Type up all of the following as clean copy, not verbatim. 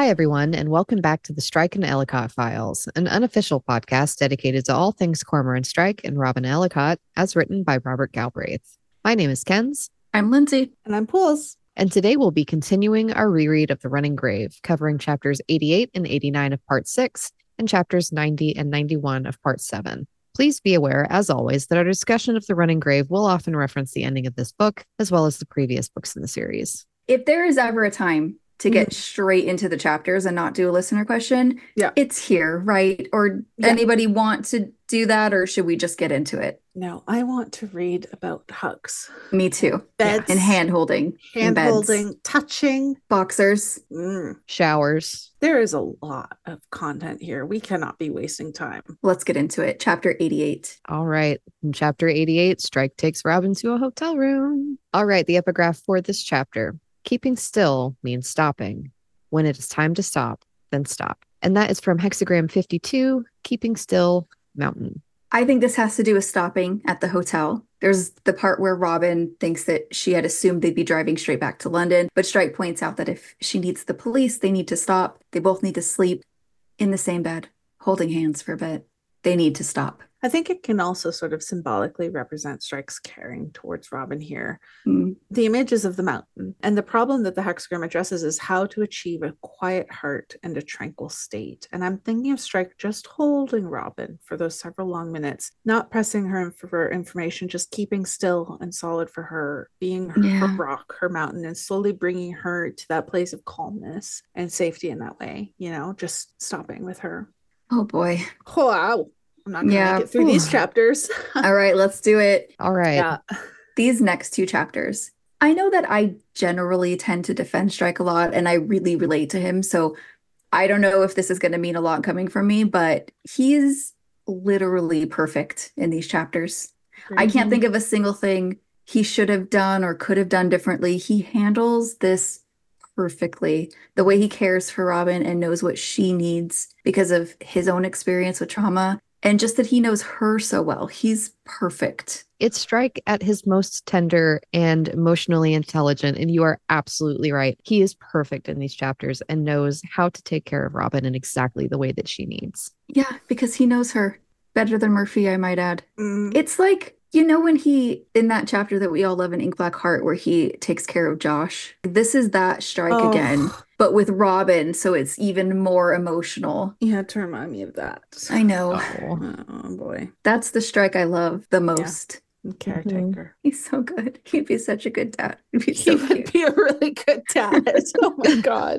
Hi, everyone, and welcome back to the Strike and Ellicott Files, an unofficial podcast dedicated to all things Cormoran Strike and Robin Ellicott, as written by Robert Galbraith. My name is Kenz. I'm Lindsay. And I'm Pools. And today we'll be continuing our reread of The Running Grave, covering chapters 88 and 89 of Part 6 and chapters 90 and 91 of Part 7. Please be aware, as always, that our discussion of The Running Grave will often reference the ending of this book, as well as the previous books in the series. If there is ever a time to get straight into the chapters and not do a listener question, it's here, right? Or anybody want to do that, or should we just get into it? No, I want to read about hugs. Me too. Beds. And hand-holding. Hand-holding, touching. Boxers. Showers. There is a lot of content here. We cannot be wasting time. Let's get into it. Chapter 88. All right. In chapter 88, Strike takes Robin to a hotel room. All right. The epigraph for this chapter. Keeping still means stopping. When it is time to stop, then stop. And that is from Hexagram 52, Keeping Still, Mountain. I think this has to do with stopping at the hotel. There's the part where Robin thinks that she had assumed they'd be driving straight back to London, but Strike points out that if she needs the police, they need to stop. They both need to sleep in the same bed, holding hands for a bit. They need to stop. I think it can also sort of symbolically represent Strike's caring towards Robin here. The images of the mountain and the problem that the hexagram addresses is how to achieve a quiet heart and a tranquil state. And I'm thinking of Strike just holding Robin for those several long minutes, not pressing her for information, just keeping still and solid for her, being her rock, her mountain, and slowly bringing her to that place of calmness and safety in that way, just stopping with her. Oh boy. Wow. I'm not going to make it through these chapters. All right, let's do it. All right. Yeah. These next two chapters. I know that I generally tend to defend Strike a lot, and I really relate to him. So I don't know if this is going to mean a lot coming from me, but he's literally perfect in these chapters. I can't think of a single thing he should have done or could have done differently. He handles this perfectly. The way he cares for Robin and knows what she needs because of his own experience with trauma. And just that he knows her so well. He's perfect. It's Strike at his most tender and emotionally intelligent. And you are absolutely right. He is perfect in these chapters and knows how to take care of Robin in exactly the way that she needs. Yeah, because he knows her better than Murphy, I might add. It's like, when he, in that chapter that we all love in Ink Black Heart, where he takes care of Josh, this is that Strike again, but with Robin, so it's even more emotional. You had to remind me of that. I know. Oh boy. That's the Strike I love the most. Caretaker. He's so good. He'd be such a good dad. He'd be He would be a really good dad. Oh my God.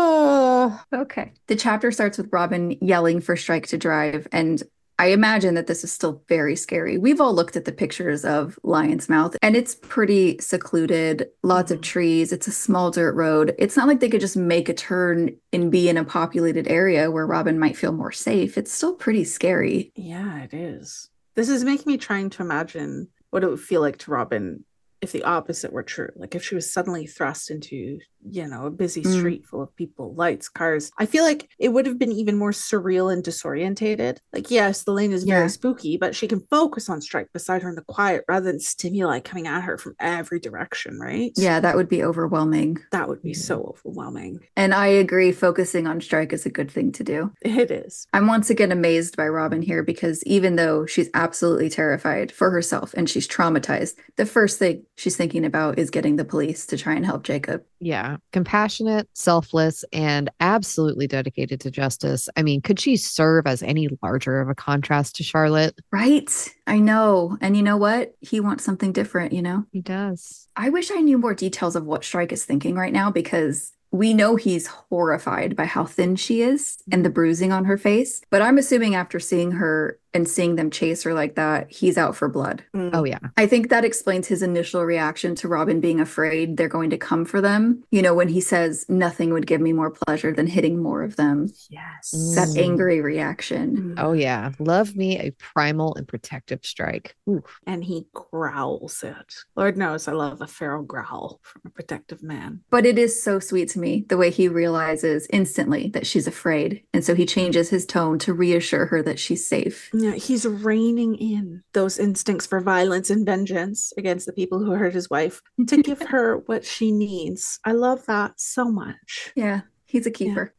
Okay. The chapter starts with Robin yelling for Strike to drive, and I imagine that this is still very scary. We've all looked at the pictures of Lion's Mouth, and it's pretty secluded, lots of trees. It's a small dirt road. It's not like they could just make a turn and be in a populated area where Robin might feel more safe. It's still pretty scary. Yeah, it is. This is making me trying to imagine what it would feel like to Robin if the opposite were true. Like if she was suddenly thrust into, a busy street full of people, lights, cars. I feel like it would have been even more surreal and disorientated. Like, yes, the lane is very spooky, but she can focus on Strike beside her in the quiet rather than stimuli coming at her from every direction, right? Yeah, that would be overwhelming. That would be so overwhelming. And I agree, focusing on Strike is a good thing to do. It is. I'm once again amazed by Robin here because even though she's absolutely terrified for herself and she's traumatized, the first thing she's thinking about is getting the police to try and help Jacob. Yeah. Compassionate, selfless, and absolutely dedicated to justice. I mean, could she serve as any larger of a contrast to Charlotte? Right. I know. And you know what? He wants something different, He does. I wish I knew more details of what Strike is thinking right now because we know he's horrified by how thin she is and the bruising on her face. But I'm assuming after seeing her and seeing them chase her like that, he's out for blood. Oh, yeah. I think that explains his initial reaction to Robin being afraid they're going to come for them. When he says, nothing would give me more pleasure than hitting more of them. Yes. That angry reaction. Oh, yeah. Love me a primal and protective Strike. Ooh. And he growls it. Lord knows I love a feral growl from a protective man. But it is so sweet to me, the way he realizes instantly that she's afraid. And so he changes his tone to reassure her that she's safe. Yeah, he's reining in those instincts for violence and vengeance against the people who hurt his wife to give her what she needs. I love that so much. Yeah, he's a keeper.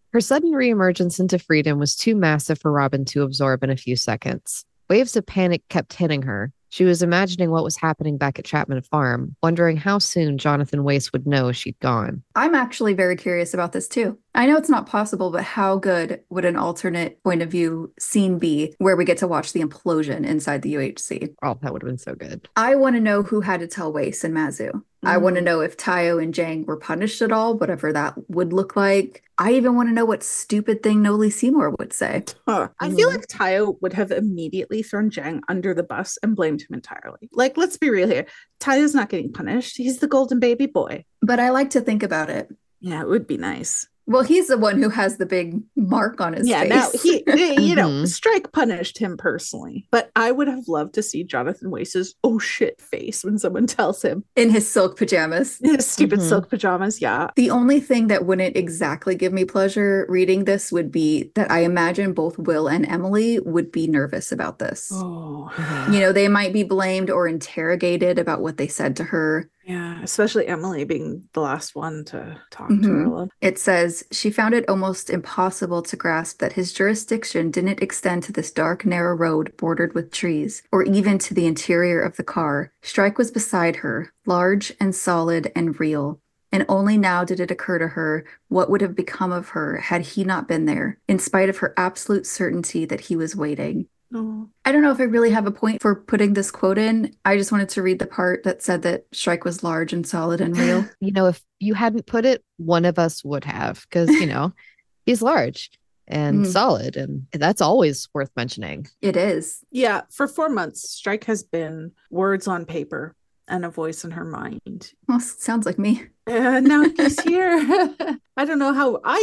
Her sudden reemergence into freedom was too massive for Robin to absorb in a few seconds. Waves of panic kept hitting her. She was imagining what was happening back at Chapman Farm, wondering how soon Jonathan Wace would know she'd gone. I'm actually very curious about this too. I know it's not possible, but how good would an alternate point of view scene be where we get to watch the implosion inside the UHC? Oh, that would have been so good. I want to know who had to tell Wace and Mazu. I want to know if Tayo and Jang were punished at all, whatever that would look like. I even want to know what stupid thing Noli Seymour would say. I feel like Tayo would have immediately thrown Jang under the bus and blamed him entirely. Like, let's be real here. Tayo's not getting punished. He's the golden baby boy. But I like to think about it. Yeah, it would be nice. Well, he's the one who has the big mark on his face. Now he, Strike punished him personally, but I would have loved to see Jonathan Wace's oh shit face when someone tells him. In his silk pajamas. His stupid silk pajamas, yeah. The only thing that wouldn't exactly give me pleasure reading this would be that I imagine both Will and Emily would be nervous about this. Oh. You know, they might be blamed or interrogated about what they said to her. Yeah, especially Emily being the last one to talk to her. It says, she found it almost impossible to grasp that his jurisdiction didn't extend to this dark, narrow road bordered with trees, or even to the interior of the car. Strike was beside her, large and solid and real. And only now did it occur to her what would have become of her had he not been there, in spite of her absolute certainty that he was waiting. Oh. I don't know if I really have a point for putting this quote in. I just wanted to read the part that said that Strike was large and solid and real. You know, if you hadn't put it, one of us would have, because, you know, he's large and solid, and that's always worth mentioning. It is. Yeah, for 4 months, Strike has been words on paper and a voice in her mind. Well, sounds like me. Now he's here. I don't know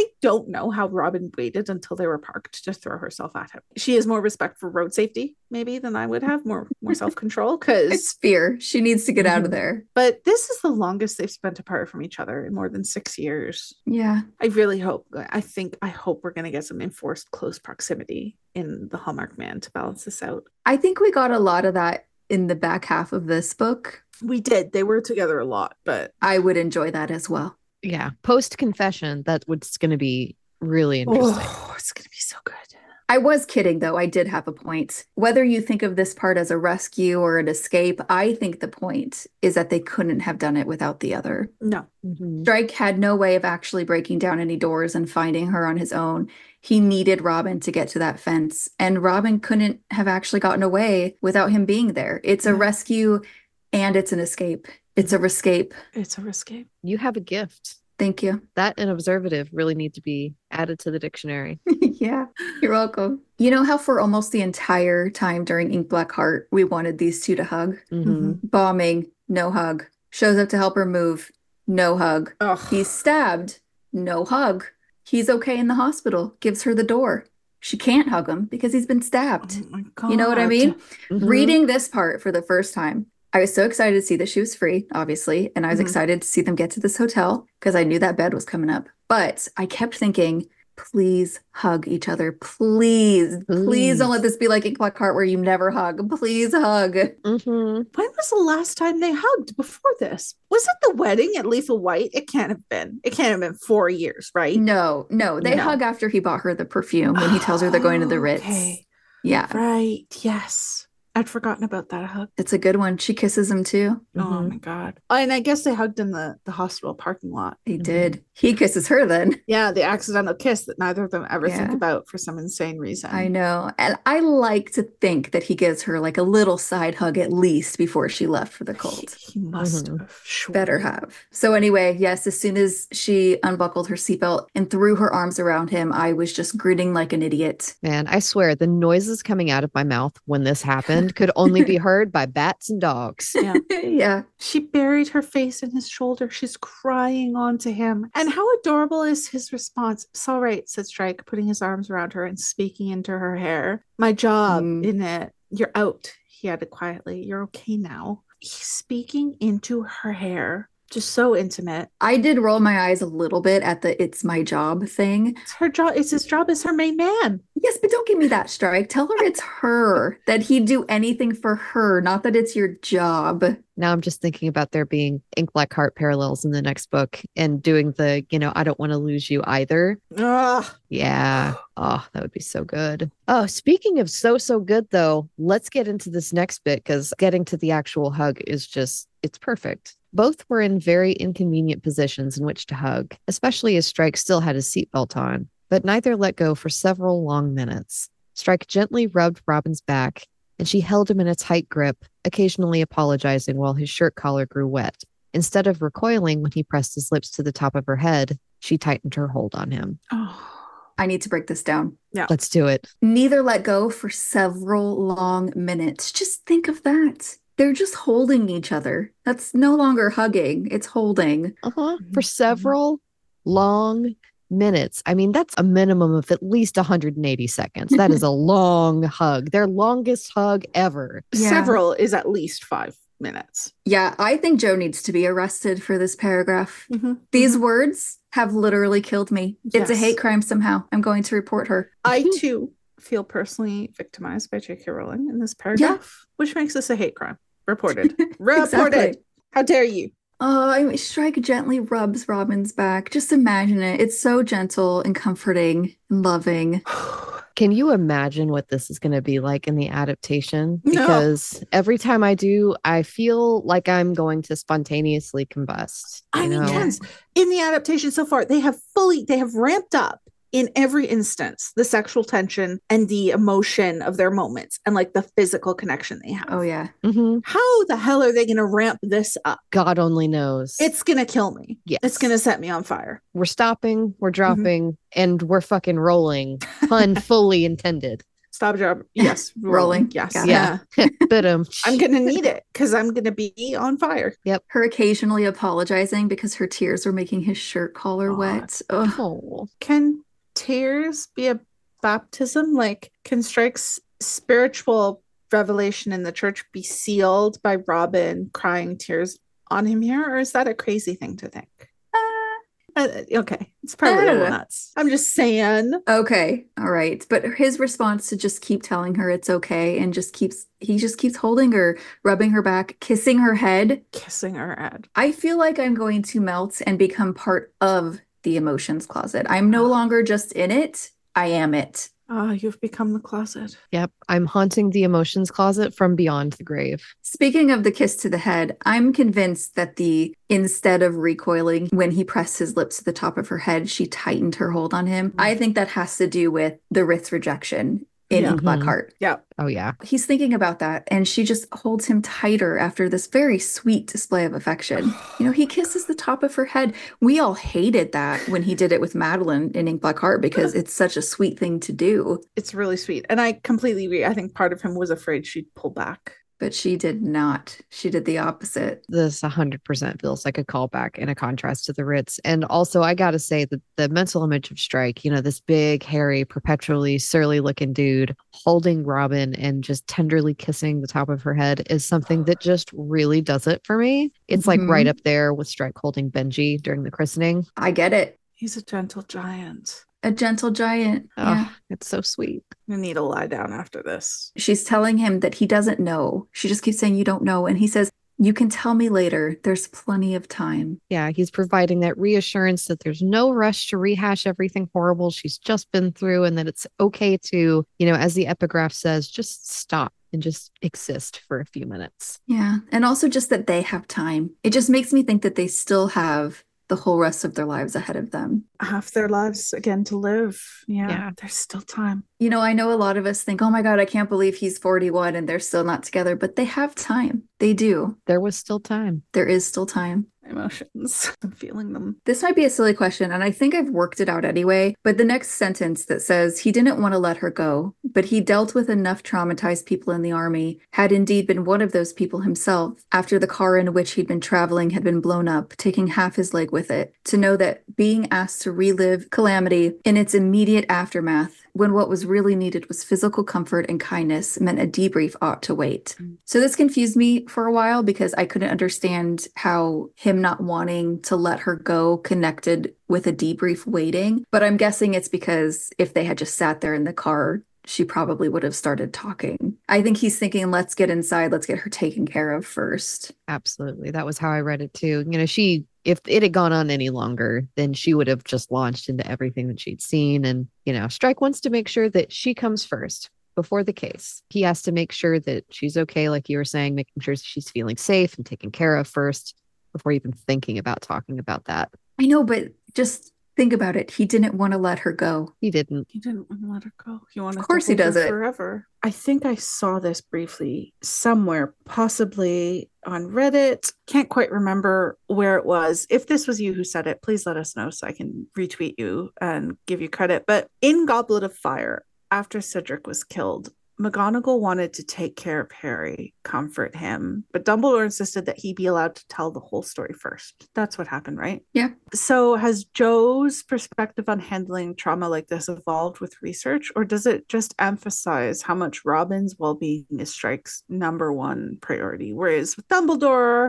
how Robin waited until they were parked to throw herself at him. She has more respect for road safety, maybe, than I would have. More self-control, because it's fear. She needs to get out of there. But this is the longest they've spent apart from each other in more than 6 years. Yeah. I really hope. I hope we're going to get some enforced close proximity in the Hallmark Man to balance this out. I think we got a lot of that in the back half of this book. We did. They were together a lot, but I would enjoy that as well. Yeah. Post confession, that's going to be really interesting. Oh, it's going to be so good. I was kidding, though. I did have a point. Whether you think of this part as a rescue or an escape, I think the point is that they couldn't have done it without the other. No. Strike had no way of actually breaking down any doors and finding her on his own. He needed Robin to get to that fence, and Robin couldn't have actually gotten away without him being there. It's a rescue and it's an escape. It's a rescape. It's a rescape. You have a gift. Thank you. That and observative really need to be added to the dictionary. Yeah, you're welcome. You know how for almost the entire time during Ink Black Heart, we wanted these two to hug? Bombing, no hug. Shows up to help her move, no hug. Ugh. He's stabbed, no hug. He's okay in the hospital, gives her the door. She can't hug him because he's been stabbed. Oh my God. You know what I mean? Reading this part for the first time, I was so excited to see that she was free, obviously, and I was excited to see them get to this hotel because I knew that bed was coming up. But I kept thinking, please hug each other. Please don't let this be like Ink Black Heart where you never hug. Please hug. When was the last time they hugged before this? Was it the wedding at Lethal White? It can't have been. It can't have been 4 years, right? No. They hug after he bought her the perfume when he tells her they're going to the Ritz. Okay. Yeah. Right. Yes. I'd forgotten about that hug. It's a good one. She kisses him too. Oh my God. And I guess they hugged in the hospital parking lot. He did. He kisses her then. Yeah, the accidental kiss that neither of them ever think about for some insane reason. I know. And I like to think that he gives her like a little side hug at least before she left for the cult. He must have. Sure. Better have. So anyway, yes, as soon as she unbuckled her seatbelt and threw her arms around him, I was just grinning like an idiot. Man, I swear the noises coming out of my mouth when this happened could only be heard by bats and dogs. Yeah. Yeah. She buried her face in his shoulder. She's crying onto him. And how adorable is his response? It's all right, said Strike, putting his arms around her and speaking into her hair. My job in it. You're out, he added quietly. You're okay now. He's speaking into her hair. Just so intimate. I did roll my eyes a little bit at the "it's my job" thing. It's her job. It's his job as her main man. Yes, but don't give me that, Strike. Tell her it's her, that he'd do anything for her, not that it's your job. Now I'm just thinking about there being Ink Black Heart parallels in the next book and doing the, I don't want to lose you either. Ugh. Yeah. Oh, that would be so good. Oh, speaking of so good, though, let's get into this next bit because getting to the actual hug is just, it's perfect. Both were in very inconvenient positions in which to hug, especially as Strike still had his seatbelt on, but neither let go for several long minutes. Strike gently rubbed Robin's back, and she held him in a tight grip, occasionally apologizing while his shirt collar grew wet. Instead of recoiling when he pressed his lips to the top of her head, she tightened her hold on him. Oh. I need to break this down. Yeah. Let's do it. Neither let go for several long minutes. Just think of that. They're just holding each other. That's no longer hugging. It's holding. For several long minutes. I mean, that's a minimum of at least 180 seconds. That is a long hug. Their longest hug ever. Yeah. Several is at least 5 minutes. Yeah, I think Joe needs to be arrested for this paragraph. Mm-hmm. These words have literally killed me. It's a hate crime somehow. I'm going to report her. I, too, feel personally victimized by J.K. Rowling in this paragraph, which makes this a hate crime. Reported. Exactly. How dare you? Oh, Strike gently rubs Robin's back. Just imagine it. It's so gentle and comforting and loving. Can you imagine what this is going to be like in the adaptation? No. Because every time I do, I feel like I'm going to spontaneously combust. I mean, Jens, in the adaptation so far, they have ramped up in every instance the sexual tension and the emotion of their moments and like the physical connection they have. Oh, yeah. Mm-hmm. How the hell are they going to ramp this up? God only knows. It's going to kill me. Yes. It's going to set me on fire. We're stopping, we're dropping, and we're fucking rolling. Pun fully intended. Stop, job. Yes. Rolling. Yes. Yeah. But I'm going to need it because I'm going to be on fire. Yep. Her occasionally apologizing because her tears were making his shirt collar wet. Ugh. Oh. Can tears be a baptism? Like, can Strike's spiritual revelation in the church be sealed by Robin crying tears on him here? Or is that a crazy thing to think? Okay, it's probably a little nuts. I'm just saying. Okay, all right. But his response to just keep telling her it's okay and he just keeps holding her, rubbing her back, kissing her head. I feel like I'm going to melt and become part of the emotions closet. I'm no longer just in it. I am it. You've become the closet. Yep. I'm haunting the emotions closet from beyond the grave. Speaking of the kiss to the head, I'm convinced that instead of recoiling when he pressed his lips to the top of her head, she tightened her hold on him. I think that has to do with the Rith's rejection in Ink Black Heart. Yeah. Oh, yeah. He's thinking about that, and she just holds him tighter after this very sweet display of affection. He kisses the top of her head. We all hated that when he did it with Madeline in Ink Black Heart because it's such a sweet thing to do. It's really sweet. And I completely agree. I think part of him was afraid she'd pull back. But she did not. She did the opposite. This 100% feels like a callback and a contrast to the Ritz. And also, I got to say that the mental image of Strike, this big, hairy, perpetually surly looking dude holding Robin and just tenderly kissing the top of her head is something that just really does it for me. It's like right up there with Strike holding Benji during the christening. I get it. He's a gentle giant. A gentle giant. Yeah. It's so sweet. I need to lie down after this. She's telling him that he doesn't know. She just keeps saying, you don't know. And he says, you can tell me later. There's plenty of time. Yeah, he's providing that reassurance that there's no rush to rehash everything horrible she's just been through and that it's okay to, as the epigraph says, just stop and just exist for a few minutes. Yeah. And also just that they have time. It just makes me think that they still have the whole rest of their lives ahead of them. Half their lives again to live. Yeah. There's still time. I know a lot of us think, oh my God, I can't believe he's 41 and they're still not together, but they have time. They do. There was still time. There is still time. Emotions. I'm feeling them. This might be a silly question, and I think I've worked it out anyway, but the next sentence that says he didn't want to let her go, but he dealt with enough traumatized people in the army, had indeed been one of those people himself, after the car in which he'd been traveling had been blown up, taking half his leg with it, to know that being asked to relive calamity in its immediate aftermath when what was really needed was physical comfort and kindness meant a debrief ought to wait. So this confused me for a while because I couldn't understand how him not wanting to let her go connected with a debrief waiting. But I'm guessing it's because if they had just sat there in the car, she probably would have started talking. I think he's thinking, let's get inside, let's get her taken care of first. Absolutely. That was how I read it too. If it had gone on any longer, then she would have just launched into everything that she'd seen. And, Strike wants to make sure that she comes first before the case. He has to make sure that she's okay, like you were saying, making sure she's feeling safe and taken care of first before even thinking about talking about that. I know, but just think about it. He didn't want to let her go. He didn't. He didn't want to let her go. He wanted Of course to he does it forever. I think I saw this briefly somewhere, possibly on Reddit. Can't quite remember where it was. If this was you who said it, please let us know so I can retweet you and give you credit. But in Goblet of Fire, after Cedric was killed, McGonagall wanted to take care of Harry, comfort him, but Dumbledore insisted that he be allowed to tell the whole story first. That's what happened, right? Yeah. So has Jo's perspective on handling trauma like this evolved with research, or does it just emphasize how much Robin's well-being is Strike's number one priority, whereas with Dumbledore,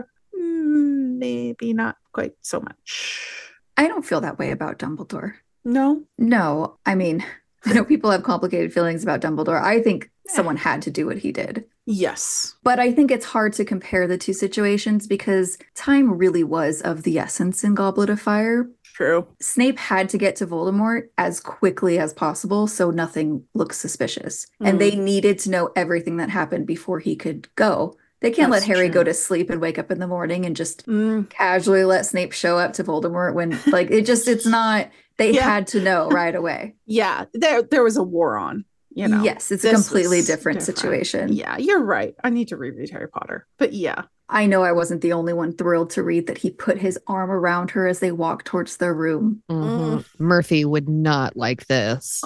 maybe not quite so much? I don't feel that way about Dumbledore. No? No. I mean, I know people have complicated feelings about Dumbledore. I think someone had to do what he did. Yes. But I think it's hard to compare the two situations because time really was of the essence in Goblet of Fire. True. Snape had to get to Voldemort as quickly as possible so nothing looks suspicious. And they needed to know everything that happened before he could go. They can't let Harry go to sleep and wake up in the morning and just casually let Snape show up to Voldemort when, it's not, they had to know right away. Yeah, there was a war on. Yes, it's a completely different situation. Yeah, you're right. I need to reread Harry Potter. But yeah. I know I wasn't the only one thrilled to read that he put his arm around her as they walked towards their room. Murphy would not like this.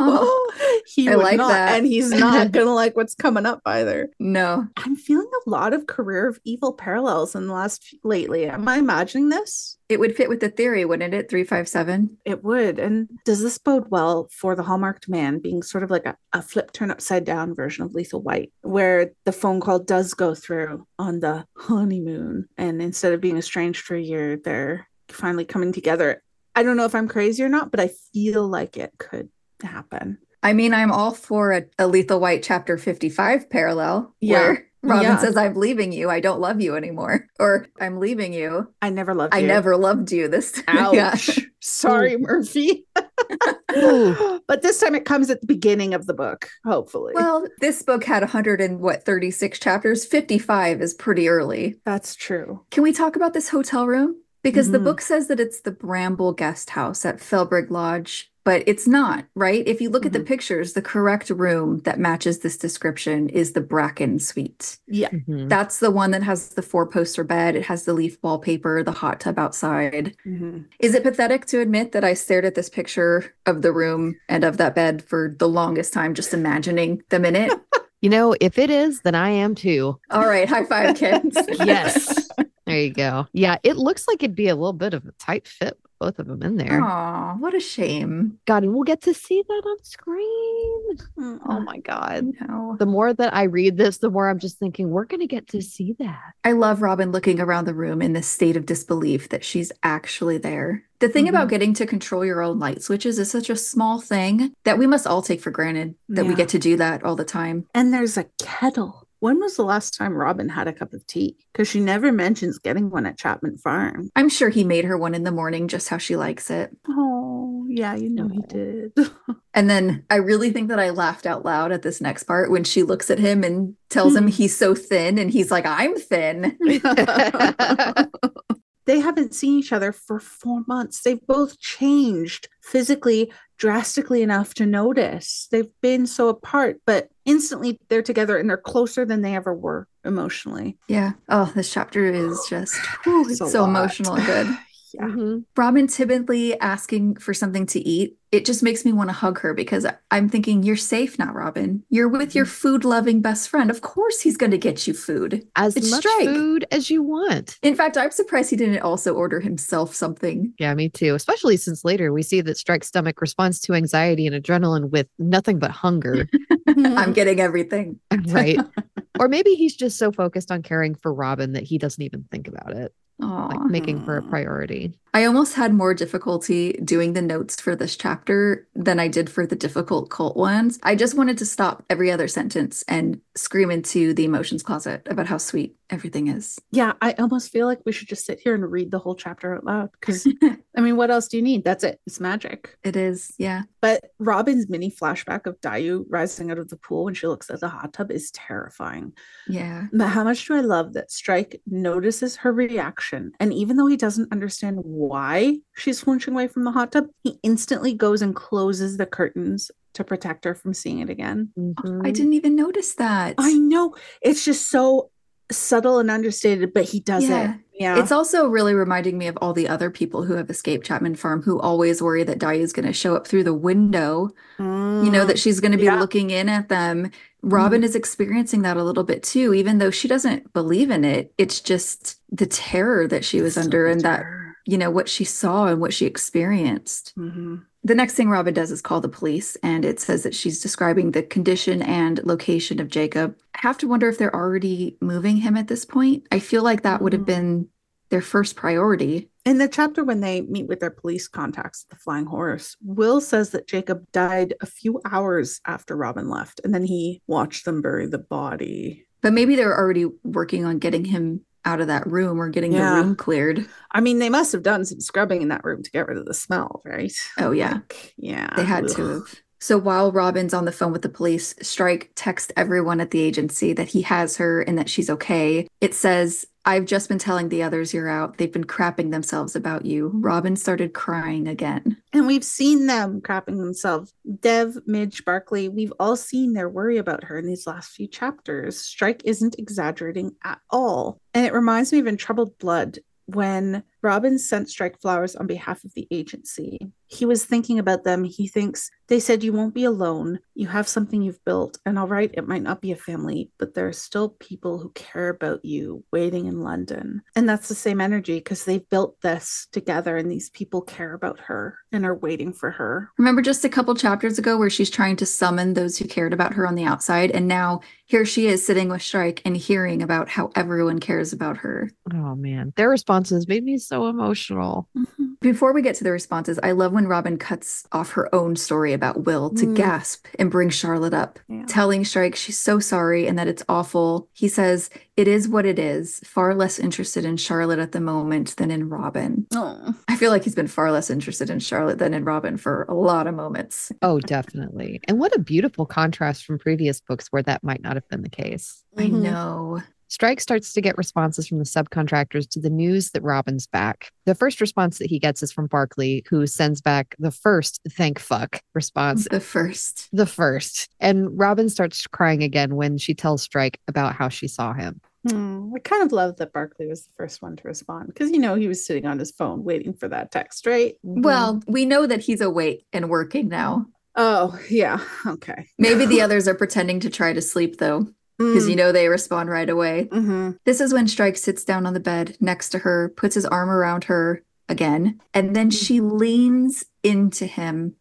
He would like not, that. And he's not going to like what's coming up either. No. I'm feeling a lot of Career of Evil parallels in the lately. Am I imagining this? It would fit with the theory, wouldn't it? 357? It would. And does this bode well for the Hallmarked Man being sort of like a flip turn upside down version of Lethal White, where the phone call does go through on the honeymoon, and instead of being estranged for a year, they're finally coming together? I don't know if I'm crazy or not, but I feel like it could happen. I mean, I'm all for a Lethal White chapter 55 parallel where Robin says, I'm leaving you. I don't love you anymore. Or I'm leaving you. I never loved you. I never loved you this time. Ouch. Sorry, Murphy. But this time it comes at the beginning of the book, hopefully. Well, this book had 136 chapters. 55 is pretty early. That's true. Can we talk about this hotel room? Because the book says that it's the Bramble Guest House at Felbrig Lodge, but it's not, right? If you look at the pictures, the correct room that matches this description is the Bracken Suite. Yeah. That's the one that has the 4-poster bed. It has the leaf wallpaper, the hot tub outside. Is it pathetic to admit that I stared at this picture of the room and of that bed for the longest time, just imagining them in it? If it is, then I am too. All right. High five, kids. Yes. There you go. Yeah, it looks like it'd be a little bit of a tight fit, both of them in there. Aw, what a shame. God, and we'll get to see that on screen. Oh my God. No. The more that I read this, the more I'm just thinking, we're going to get to see that. I love Robin looking around the room in this state of disbelief that she's actually there. The thing about getting to control your own light switches is such a small thing that we must all take for granted that we get to do that all the time. And there's a kettle. When was the last time Robin had a cup of tea? Because she never mentions getting one at Chapman Farm. I'm sure he made her one in the morning just how she likes it. Oh, yeah, he did. And then I really think that I laughed out loud at this next part when she looks at him and tells him he's so thin. And he's like, I'm thin. They haven't seen each other for 4 months. They've both changed physically drastically enough to notice. They've been so apart, but instantly they're together and they're closer than they ever were emotionally. Yeah. Oh, this chapter is just it's so emotional and good. Yeah. Robin timidly asking for something to eat. It just makes me want to hug her because I'm thinking, you're safe now, Robin. You're with your food-loving best friend. Of course he's going to get you food. As It's much Strike. food as you want. In fact, I'm surprised he didn't also order himself something. Yeah, me too. Especially since later we see that Strike's stomach responds to anxiety and adrenaline with nothing but hunger. I'm getting everything. Right. Or maybe he's just so focused on caring for Robin that he doesn't even think about it. Like making her a priority. I almost had more difficulty doing the notes for this chapter than I did for the difficult cult ones. I just wanted to stop every other sentence and scream into the emotions closet about how sweet everything is. Yeah, I almost feel like we should just sit here and read the whole chapter out loud because, I mean, what else do you need? That's it. It's magic. It is, yeah. But Robin's mini flashback of Dayu rising out of the pool when she looks at the hot tub is terrifying. Yeah. But how much do I love that Strike notices her reaction, and even though he doesn't understand why she's flinching away from the hot tub, he instantly goes and closes the curtains to protect her from seeing it again. I didn't even notice that. I know. It's just so subtle and understated, but he does it. Yeah. It's also really reminding me of all the other people who have escaped Chapman Farm who always worry that Dayu's going to show up through the window, you know, that she's going to be looking in at them. Robin is experiencing that a little bit too, even though she doesn't believe in it. It's just the terror that she was under and that, you know, what she saw and what she experienced. The next thing Robin does is call the police, and it says that she's describing the condition and location of Jacob. I have to wonder if they're already moving him at this point. I feel like that would have been their first priority. In the chapter when they meet with their police contacts at the Flying Horse, Will says that Jacob died a few hours after Robin left, and then he watched them bury the body. But maybe they're already working on getting him out of that room or getting the room cleared. I mean, they must have done some scrubbing in that room to get rid of the smell, right? Oh, yeah. They had to have. So while Robin's on the phone with the police, Strike texts everyone at the agency that he has her and that she's okay. It says, I've just been telling the others you're out. They've been crapping themselves about you. Robin started crying again. And we've seen them crapping themselves. Dev, Midge, Barclay, we've all seen their worry about her in these last few chapters. Strike isn't exaggerating at all. And it reminds me of In Troubled Blood, when Robin sent Strike flowers on behalf of the agency. He was thinking about them. He thinks, they said you won't be alone. You have something you've built. And all right, it might not be a family, but there are still people who care about you waiting in London. And that's the same energy because they've built this together and these people care about her and are waiting for her. Remember just a couple chapters ago where she's trying to summon those who cared about her on the outside. And now here she is sitting with Strike and hearing about how everyone cares about her. Oh, man. Their responses made me so emotional. Before we get to the responses, I love when Robin cuts off her own story about Will to gasp and bring Charlotte up, telling Strike she's so sorry and that it's awful. He says, it is what it is, far less interested in Charlotte at the moment than in Robin. Oh, I feel like he's been far less interested in Charlotte than in Robin for a lot of moments. Oh, definitely. And what a beautiful contrast from previous books where that might not have been the case. I know. Strike starts to get responses from the subcontractors to the news that Robin's back. The first response that he gets is from Barclay, who sends back the first thank fuck response. The first. And Robin starts crying again when she tells Strike about how she saw him. I kind of love that Barclay was the first one to respond because, you know, he was sitting on his phone waiting for that text, right? Well, we know that he's awake and working now. Oh, yeah. Okay. Maybe the others are pretending to try to sleep, though. Because, you know, they respond right away. This is when Strike sits down on the bed next to her, puts his arm around her again, and then she leans into him.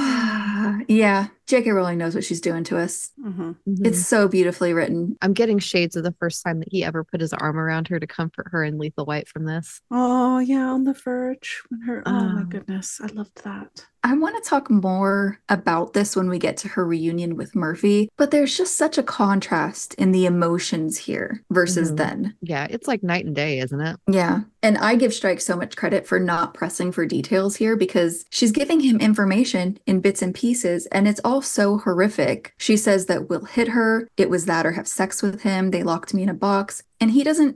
Yeah, J.K. Rowling knows what she's doing to us. It's so beautifully written. I'm getting shades of the first time that he ever put his arm around her to comfort her in Lethal White from this. Oh, yeah, on the verge. Oh, my goodness. I loved that. I want to talk more about this when we get to her reunion with Murphy, but there's just such a contrast in the emotions here versus then. Yeah, it's like night and day, isn't it? Yeah. And I give Strike so much credit for not pressing for details here because she's giving him information in bits and pieces, and it's all so horrific. She says that Will hit her, it was that or have sex with him, they locked me in a box, and he doesn't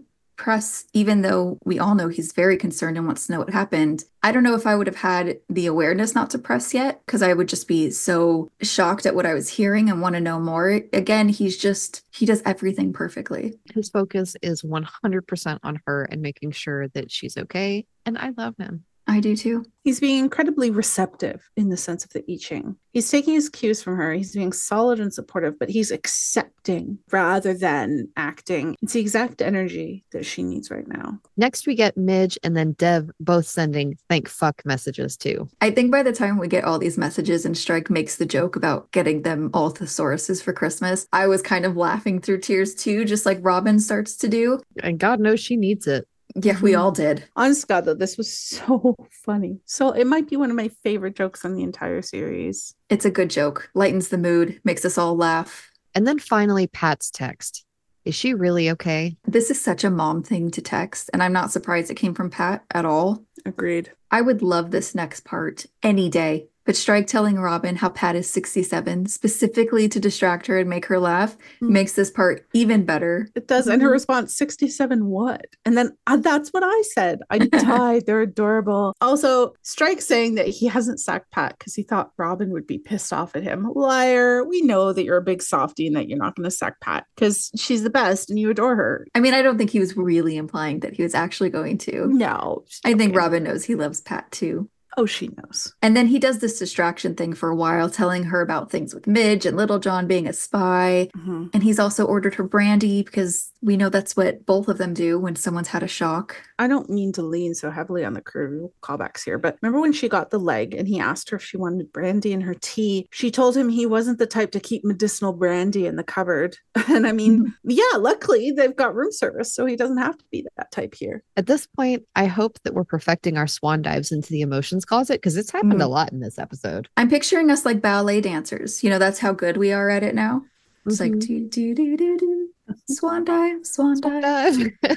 press, even though we all know he's very concerned and wants to know what happened. I don't know if I would have had the awareness not to press yet, because I would just be so shocked at what I was hearing and want to know more. Again, he does everything perfectly. His focus is 100% on her and making sure that she's okay. And I love him. I do too. He's being incredibly receptive in the sense of the I Ching. He's taking his cues from her. He's being solid and supportive, but he's accepting rather than acting. It's the exact energy that she needs right now. Next, we get Midge and then Dev both sending thank fuck messages too. I think by the time we get all these messages and Strike makes the joke about getting them all thesauruses for Christmas, I was kind of laughing through tears too, just like Robin starts to do. And God knows she needs it. Yeah, we all did. Honest God, though, this was so funny. So it might be one of my favorite jokes on the entire series. It's a good joke. Lightens the mood, makes us all laugh. And then finally, Pat's text. Is she really okay? This is such a mom thing to text, and I'm not surprised it came from Pat at all. Agreed. I would love this next part any day. But Strike telling Robin how Pat is 67, specifically to distract her and make her laugh, makes this part even better. It does. And her response, 67 what? And then that's what I said. I died. They're adorable. Also, Strike saying that he hasn't sacked Pat because he thought Robin would be pissed off at him. Liar. We know that you're a big softie and that you're not going to sack Pat because she's the best and you adore her. I mean, I don't think he was really implying that he was actually going to. No. I think Robin knows he loves Pat too. Oh, she knows. And then he does this distraction thing for a while, telling her about things with Midge and Little John being a spy. Mm-hmm. And he's also ordered her brandy because we know that's what both of them do when someone's had a shock. I don't mean to lean so heavily on the crew callbacks here, but remember when she got the leg and he asked her if she wanted brandy in her tea? She told him he wasn't the type to keep medicinal brandy in the cupboard. And I mean, yeah, luckily they've got room service, so he doesn't have to be that type here. At this point, I hope that we're perfecting our swan dives into the emotions closet because it's happened a lot in this episode. I'm picturing us like ballet dancers. You know, that's how good we are at it now. It's like do do do do do. Swan dive, swan dive.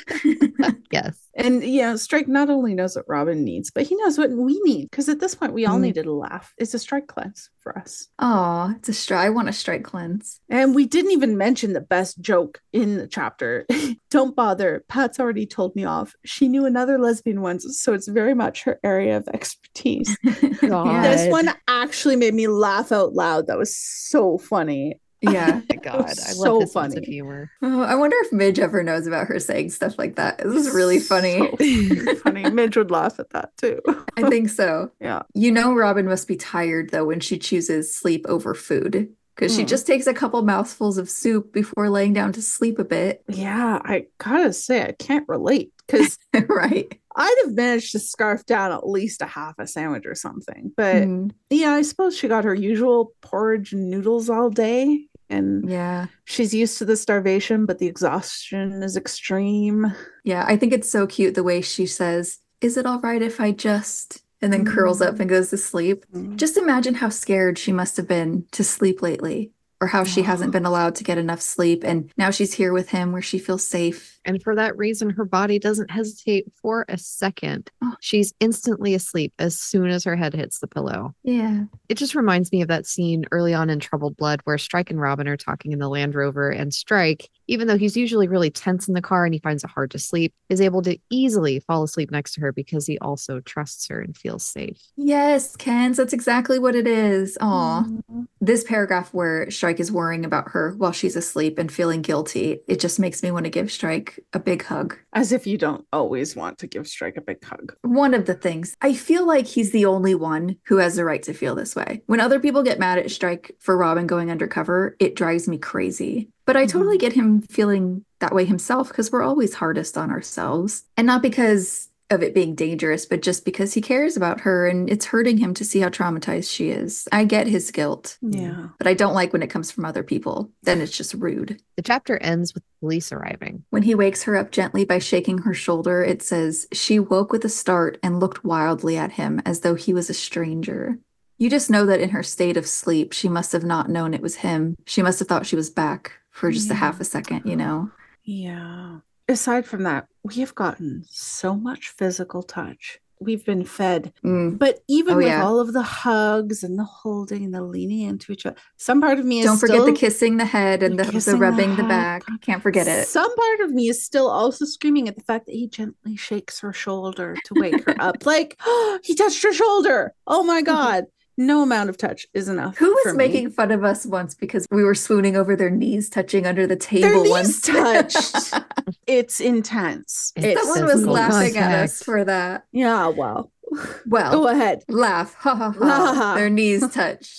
Yes. And yeah, Strike not only knows what Robin needs, but he knows what we need. Because at this point, we all needed a laugh. It's a Strike cleanse for us. Oh, I want a Strike cleanse. And we didn't even mention the best joke in the chapter. Don't bother. Pat's already told me off. She knew another lesbian once, so it's very much her area of expertise. This one actually made me laugh out loud. That was so funny. Yeah. Oh my God. I love this sense of humor. Oh, I wonder if Midge ever knows about her saying stuff like that. This is really funny. So funny. Midge would laugh at that too. I think so. Yeah. You know, Robin must be tired though when she chooses sleep over food because she just takes a couple mouthfuls of soup before laying down to sleep a bit. Yeah, I gotta say, I can't relate because right. I'd have managed to scarf down at least a half a sandwich or something. But yeah, I suppose she got her usual porridge and noodles all day. And yeah, she's used to the starvation, but the exhaustion is extreme. Yeah, I think it's so cute the way she says, "Is it all right if I just..." and then curls up and goes to sleep. Just imagine how scared she must have been to sleep lately, or how she hasn't been allowed to get enough sleep. And now she's here with him where she feels safe. And for that reason, her body doesn't hesitate for a second. She's instantly asleep as soon as her head hits the pillow. Yeah. It just reminds me of that scene early on in Troubled Blood where Strike and Robin are talking in the Land Rover, and Strike, even though he's usually really tense in the car and he finds it hard to sleep, is able to easily fall asleep next to her because he also trusts her and feels safe. Yes, Kens, that's exactly what it is. Aw. This paragraph where Strike is worrying about her while she's asleep and feeling guilty, it just makes me want to give Strike a big hug. As if you don't always want to give Strike a big hug. One of the things, I feel like he's the only one who has the right to feel this way. When other people get mad at Strike for Robin going undercover, it drives me crazy. But I totally get him feeling that way himself because we're always hardest on ourselves. And not because of it being dangerous, but just because he cares about her and it's hurting him to see how traumatized she is. I get his guilt. Yeah. But I don't like when it comes from other people. Then it's just rude. The chapter ends with police arriving. When he wakes her up gently by shaking her shoulder, it says, "She woke with a start and looked wildly at him as though he was a stranger." You just know that in her state of sleep, she must have not known it was him. She must have thought she was back for just a half a second, you know? Yeah. Aside from that, we have gotten so much physical touch we've been fed. Mm. But even Oh, with yeah. all of the hugs and the holding and the leaning into each other, some part of me is Don't forget still the kissing the head and the kissing rubbing the head. back. Can't forget it. Some part of me is still also screaming at the fact that he gently shakes her shoulder to wake her up. Like, oh, he touched her shoulder. Oh my God. No amount of touch is enough. Who was for making me. fun of us once because we were swooning over their knees touching under the Their table knees once? touched. It's intense. Someone was laughing at us for that. Yeah, well, go ahead. Laugh. Ha ha ha. Their knees touched.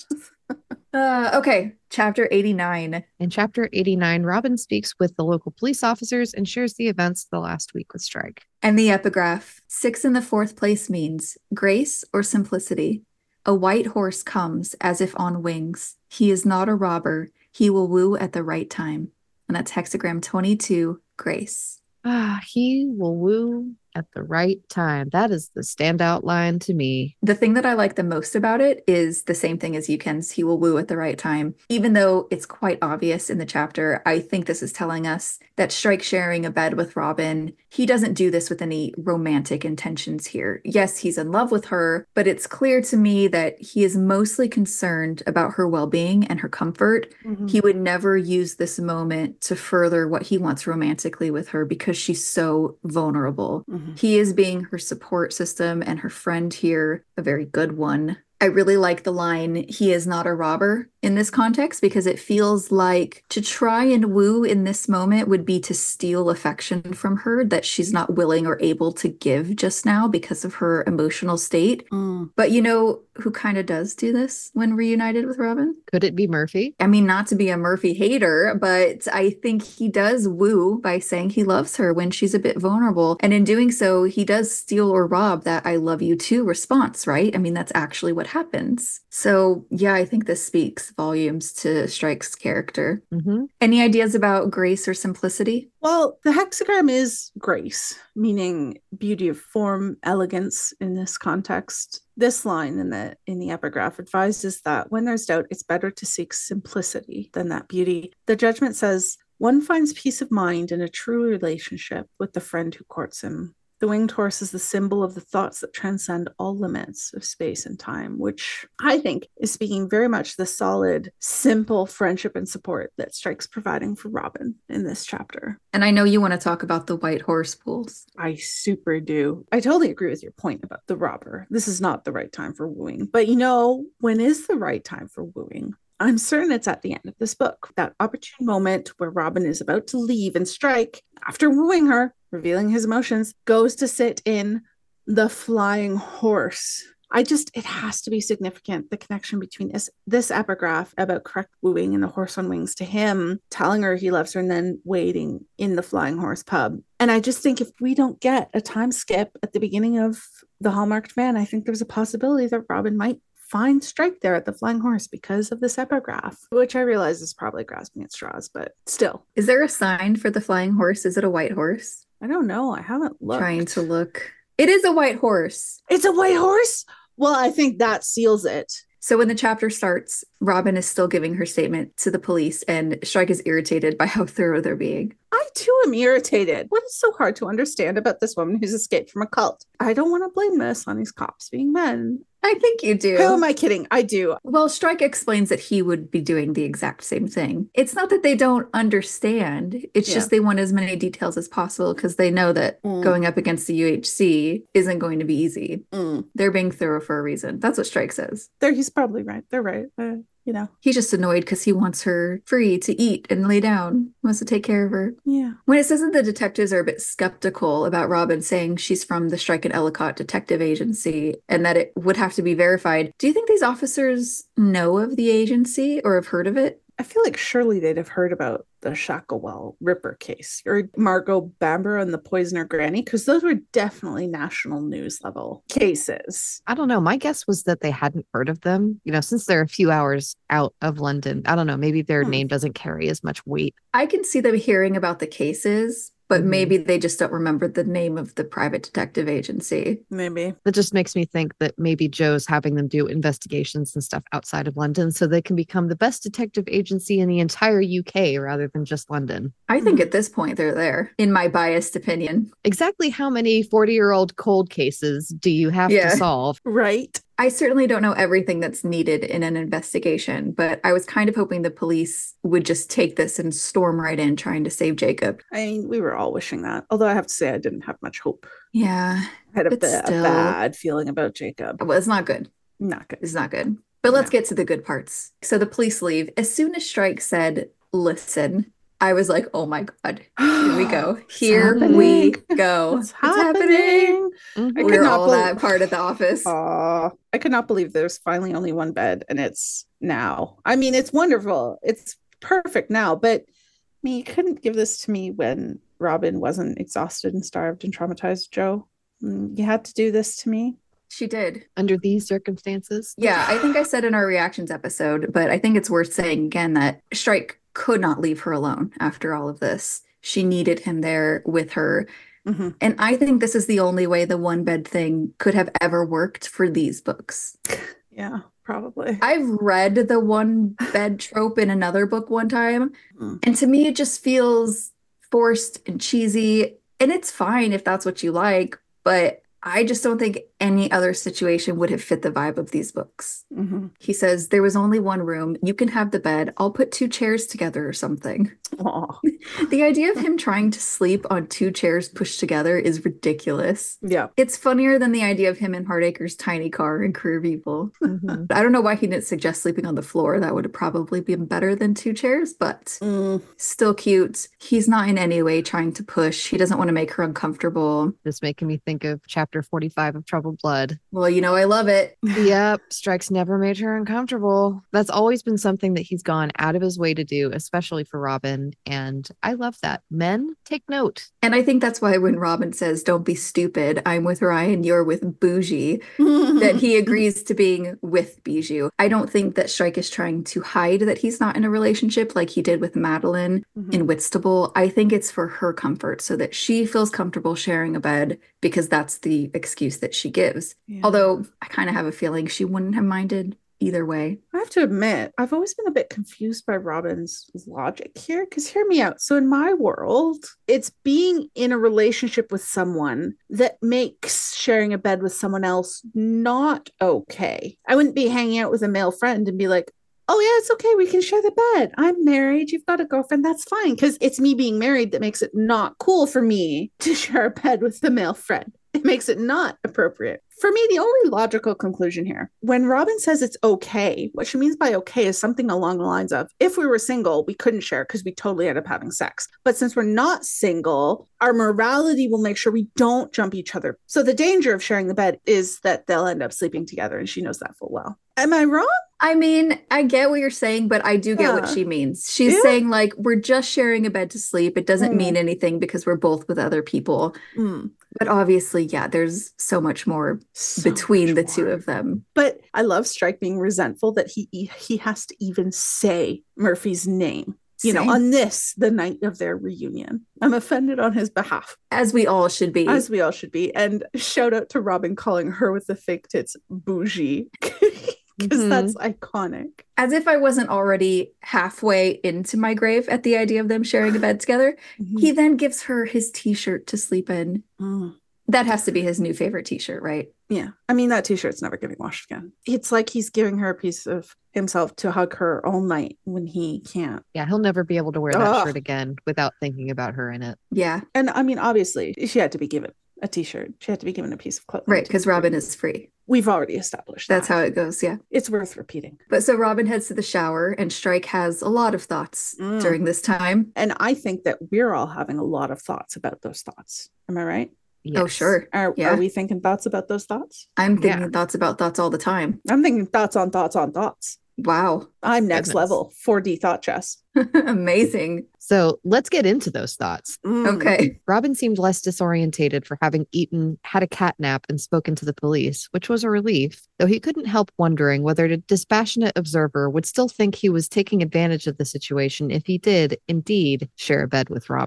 Okay, chapter 89. In chapter 89, Robin speaks with the local police officers and shares the events of the last week with Strike. And the epigraph, 6 in the 4th place means grace or simplicity. A white horse comes as if on wings. He is not a robber. He will woo at the right time. And that's hexagram 22, grace. He will woo at the right time. That is the standout line to me. The thing that I like the most about it is the same thing as Yuken's, he will woo at the right time. Even though it's quite obvious in the chapter, I think this is telling us that Strike sharing a bed with Robin, he doesn't do this with any romantic intentions here. Yes, he's in love with her, but it's clear to me that he is mostly concerned about her well-being and her comfort. Mm-hmm. He would never use this moment to further what he wants romantically with her because she's so vulnerable. Mm-hmm. He is being her support system and her friend here, a very good one. I really like the line, he is not a robber in this context, because it feels like to try and woo in this moment would be to steal affection from her that she's not willing or able to give just now because of her emotional state. But you know who kind of does do this when reunited with Robin? Could it be Murphy? I mean, not to be a Murphy hater, but I think he does woo by saying he loves her when she's a bit vulnerable. And in doing so, he does steal or rob that I love you too response, right? I mean, that's actually what happens. So yeah, I think this speaks volumes to Strike's character. Mm-hmm. Any ideas about grace or simplicity? Well, the hexagram is grace, meaning beauty of form, elegance in this context. This line in the epigraph advises that when there's doubt, it's better to seek simplicity than that beauty. The judgment says, one finds peace of mind in a true relationship with the friend who courts him. The winged horse is the symbol of the thoughts that transcend all limits of space and time, which I think is speaking very much the solid, simple friendship and support that Strike's providing for Robin in this chapter. And I know you want to talk about the white horse pools. I super do. I totally agree with your point about the robber. This is not the right time for wooing. But you know, when is the right time for wooing? I'm certain it's at the end of this book, that opportune moment where Robin is about to leave and Strike, after wooing her, revealing his emotions, goes to sit in the flying horse. It has to be significant, the connection between this epigraph about correct wooing and the horse on wings to him telling her he loves her and then waiting in the flying horse pub. And I just think if we don't get a time skip at the beginning of The Hallmarked Man, I think there's a possibility that Robin might find Strike there at the flying horse because of this epigraph, which I realize is probably grasping at straws, but still. Is there a sign for the flying horse? Is it a white horse? I don't know. I haven't looked. Trying to look. It is a white horse. It's a white horse? Well, I think that seals it. So when the chapter starts, Robin is still giving her statement to the police, and Strike is irritated by how thorough they're being. I too am irritated. What is so hard to understand about this woman who's escaped from a cult? I don't want to blame this on these cops being men. I think you do. Who am I kidding? I do. Well, Strike explains that he would be doing the exact same thing. It's not that they don't understand. It's just they want as many details as possible because they know that going up against the UHC isn't going to be easy. They're being thorough for a reason. That's what Strike says. He's probably right. They're right. He's just annoyed because he wants her free to eat and lay down. He wants to take care of her. Yeah. When it says that the detectives are a bit skeptical about Robin saying she's from the Strike and Ellicott Detective Agency and that it would have to be verified, do you think these officers know of the agency or have heard of it? I feel like surely they'd have heard about the Shacklewell Ripper case or Margot Bamber and the Poisoner Granny, because those were definitely national news level cases. I don't know. My guess was that they hadn't heard of them, since they're a few hours out of London. I don't know. Maybe their name doesn't carry as much weight. I can see them hearing about the cases, but maybe they just don't remember the name of the private detective agency. Maybe. That just makes me think that maybe Joe's having them do investigations and stuff outside of London so they can become the best detective agency in the entire UK rather than just London. I think at this point they're there, in my biased opinion. Exactly how many 40-year-old cold cases do you have to solve? Right. I certainly don't know everything that's needed in an investigation, but I was kind of hoping the police would just take this and storm right in trying to save Jacob. I mean, we were all wishing that. Although I have to say I didn't have much hope. Yeah. I had a bad feeling about Jacob. Well, it's not good. Not good. It's not good. But let's get to the good parts. So the police leave. As soon as Strike said, listen, I was like, oh my God, here we go. Here we go. It's happening. We're all that part of the office. I could not believe there's finally only one bed and it's now. I mean, it's wonderful. It's perfect now, but you couldn't give this to me when Robin wasn't exhausted and starved and traumatized, Joe. You had to do this to me. She did. Under these circumstances? Yeah, I think I said in our reactions episode, but I think it's worth saying again that Strike could not leave her alone after all of this. She needed him there with her. And I think this is the only way the one bed thing could have ever worked for these books. Yeah, probably. I've read the one bed trope in another book one time, and to me it just feels forced and cheesy, and it's fine if that's what you like, but I just don't think any other situation would have fit the vibe of these books. He says, there was only one room. You can have the bed. I'll put 2 chairs together or something. The idea of him trying to sleep on 2 chairs pushed together is ridiculous. Yeah. It's funnier than the idea of him in Hardacre's tiny car in Career of Evil. I don't know why he didn't suggest sleeping on the floor. That would have probably been better than 2 chairs, but still cute. He's not in any way trying to push. He doesn't want to make her uncomfortable. This making me think of chapter 45 of Troubled Blood. Well, you know, I love it. Yep. Strike's never made her uncomfortable. That's always been something that he's gone out of his way to do, especially for Robin. And I love that. Men, take note. And I think that's why when Robin says, don't be stupid, I'm with Ryan, you're with Bougie, that he agrees to being with Bijou. I don't think that Strike is trying to hide that he's not in a relationship like he did with Madeline in Whitstable. I think it's for her comfort so that she feels comfortable sharing a bed because that's the excuse that she gives. Yeah. Although I kind of have a feeling she wouldn't have minded either way. I have to admit, I've always been a bit confused by Robin's logic here, because hear me out. So in my world, it's being in a relationship with someone that makes sharing a bed with someone else not okay. I wouldn't be hanging out with a male friend and be like, oh yeah, it's okay, we can share the bed. I'm married, you've got a girlfriend, that's fine. Because it's me being married that makes it not cool for me to share a bed with the male friend. It makes it not appropriate. For me, the only logical conclusion here, when Robin says it's okay, what she means by okay is something along the lines of, if we were single, we couldn't share because we totally end up having sex. But since we're not single, our morality will make sure we don't jump each other. So the danger of sharing the bed is that they'll end up sleeping together, and she knows that full well. Am I wrong? I mean, I get what you're saying, but I do get what she means. She's saying, like, we're just sharing a bed to sleep. It doesn't mean anything because we're both with other people. But obviously, yeah, there's so much more between the two of them. But I love Strike being resentful that he has to even say Murphy's name. You know, on this, the night of their reunion. I'm offended on his behalf. As we all should be. As we all should be. And shout out to Robin calling her with the fake tits bougie. Because that's iconic. As if I wasn't already halfway into my grave at the idea of them sharing a bed together. He then gives her his t-shirt to sleep in. That has to be his new favorite t-shirt, right? Yeah. I mean, that t-shirt's never getting washed again. It's like he's giving her a piece of himself to hug her all night when he can't. Yeah, he'll never be able to wear that shirt again without thinking about her in it. Yeah. And I mean, obviously, she had to be given a t-shirt. She had to be given a piece of clothing. Right, because Robin is free. We've already established That's how it goes, yeah. It's worth repeating. But so Robin heads to the shower, and Strike has a lot of thoughts during this time. And I think that we're all having a lot of thoughts about those thoughts. Am I right? Yes. Oh, sure. Are we thinking thoughts about those thoughts? I'm thinking thoughts about thoughts all the time. I'm thinking thoughts on thoughts on thoughts. Wow. I'm next level 4D thought chess. Amazing. So let's get into those thoughts. Okay. Robin seemed less disorientated for having had a cat nap and spoken to the police, which was a relief, though he couldn't help wondering whether a dispassionate observer would still think he was taking advantage of the situation if he did indeed share a bed with Robin.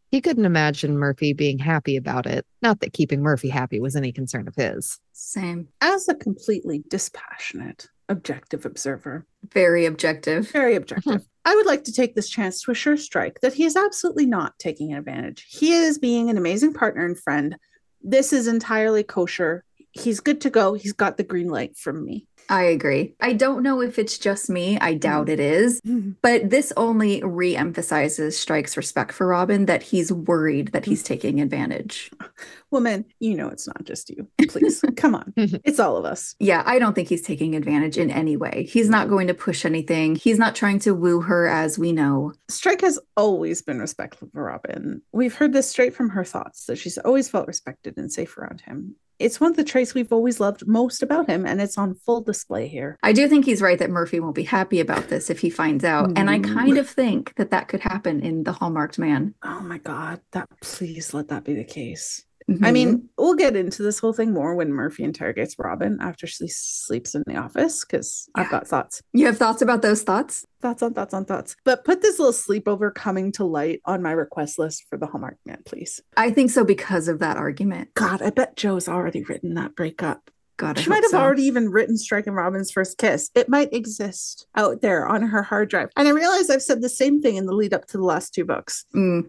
He couldn't imagine Murphy being happy about it. Not that keeping Murphy happy was any concern of his. Same. As a completely dispassionate, objective observer. Very objective. Very objective. I would like to take this chance to assure Strike that he is absolutely not taking advantage. He is being an amazing partner and friend. This is entirely kosher. He's good to go. He's got the green light from me. I agree. I don't know if it's just me. I doubt it is. But this only re-emphasizes Strike's respect for Robin, that he's worried that he's taking advantage. Woman, you know it's not just you. Please, come on. It's all of us. Yeah, I don't think he's taking advantage in any way. He's not going to push anything. He's not trying to woo her, as we know. Strike has always been respectful for Robin. We've heard this straight from her thoughts, that she's always felt respected and safe around him. It's one of the traits we've always loved most about him, and it's on full display here. I do think he's right that Murphy won't be happy about this if he finds out. And I kind of think that that could happen in The Hallmarked Man. Oh my God, please let that be the case. I mean, we'll get into this whole thing more when Murphy interrogates Robin after she sleeps in the office, because I've got thoughts. You have thoughts about those thoughts? Thoughts on thoughts on thoughts. But put this little sleepover coming to light on my request list for The Hallmark Man, please. I think so, because of that argument. God, I bet Joe's already written that breakup. God, she might have already even written Strike and Robin's first kiss. It might exist out there on her hard drive. And I realize I've said the same thing in the lead up to the last two books.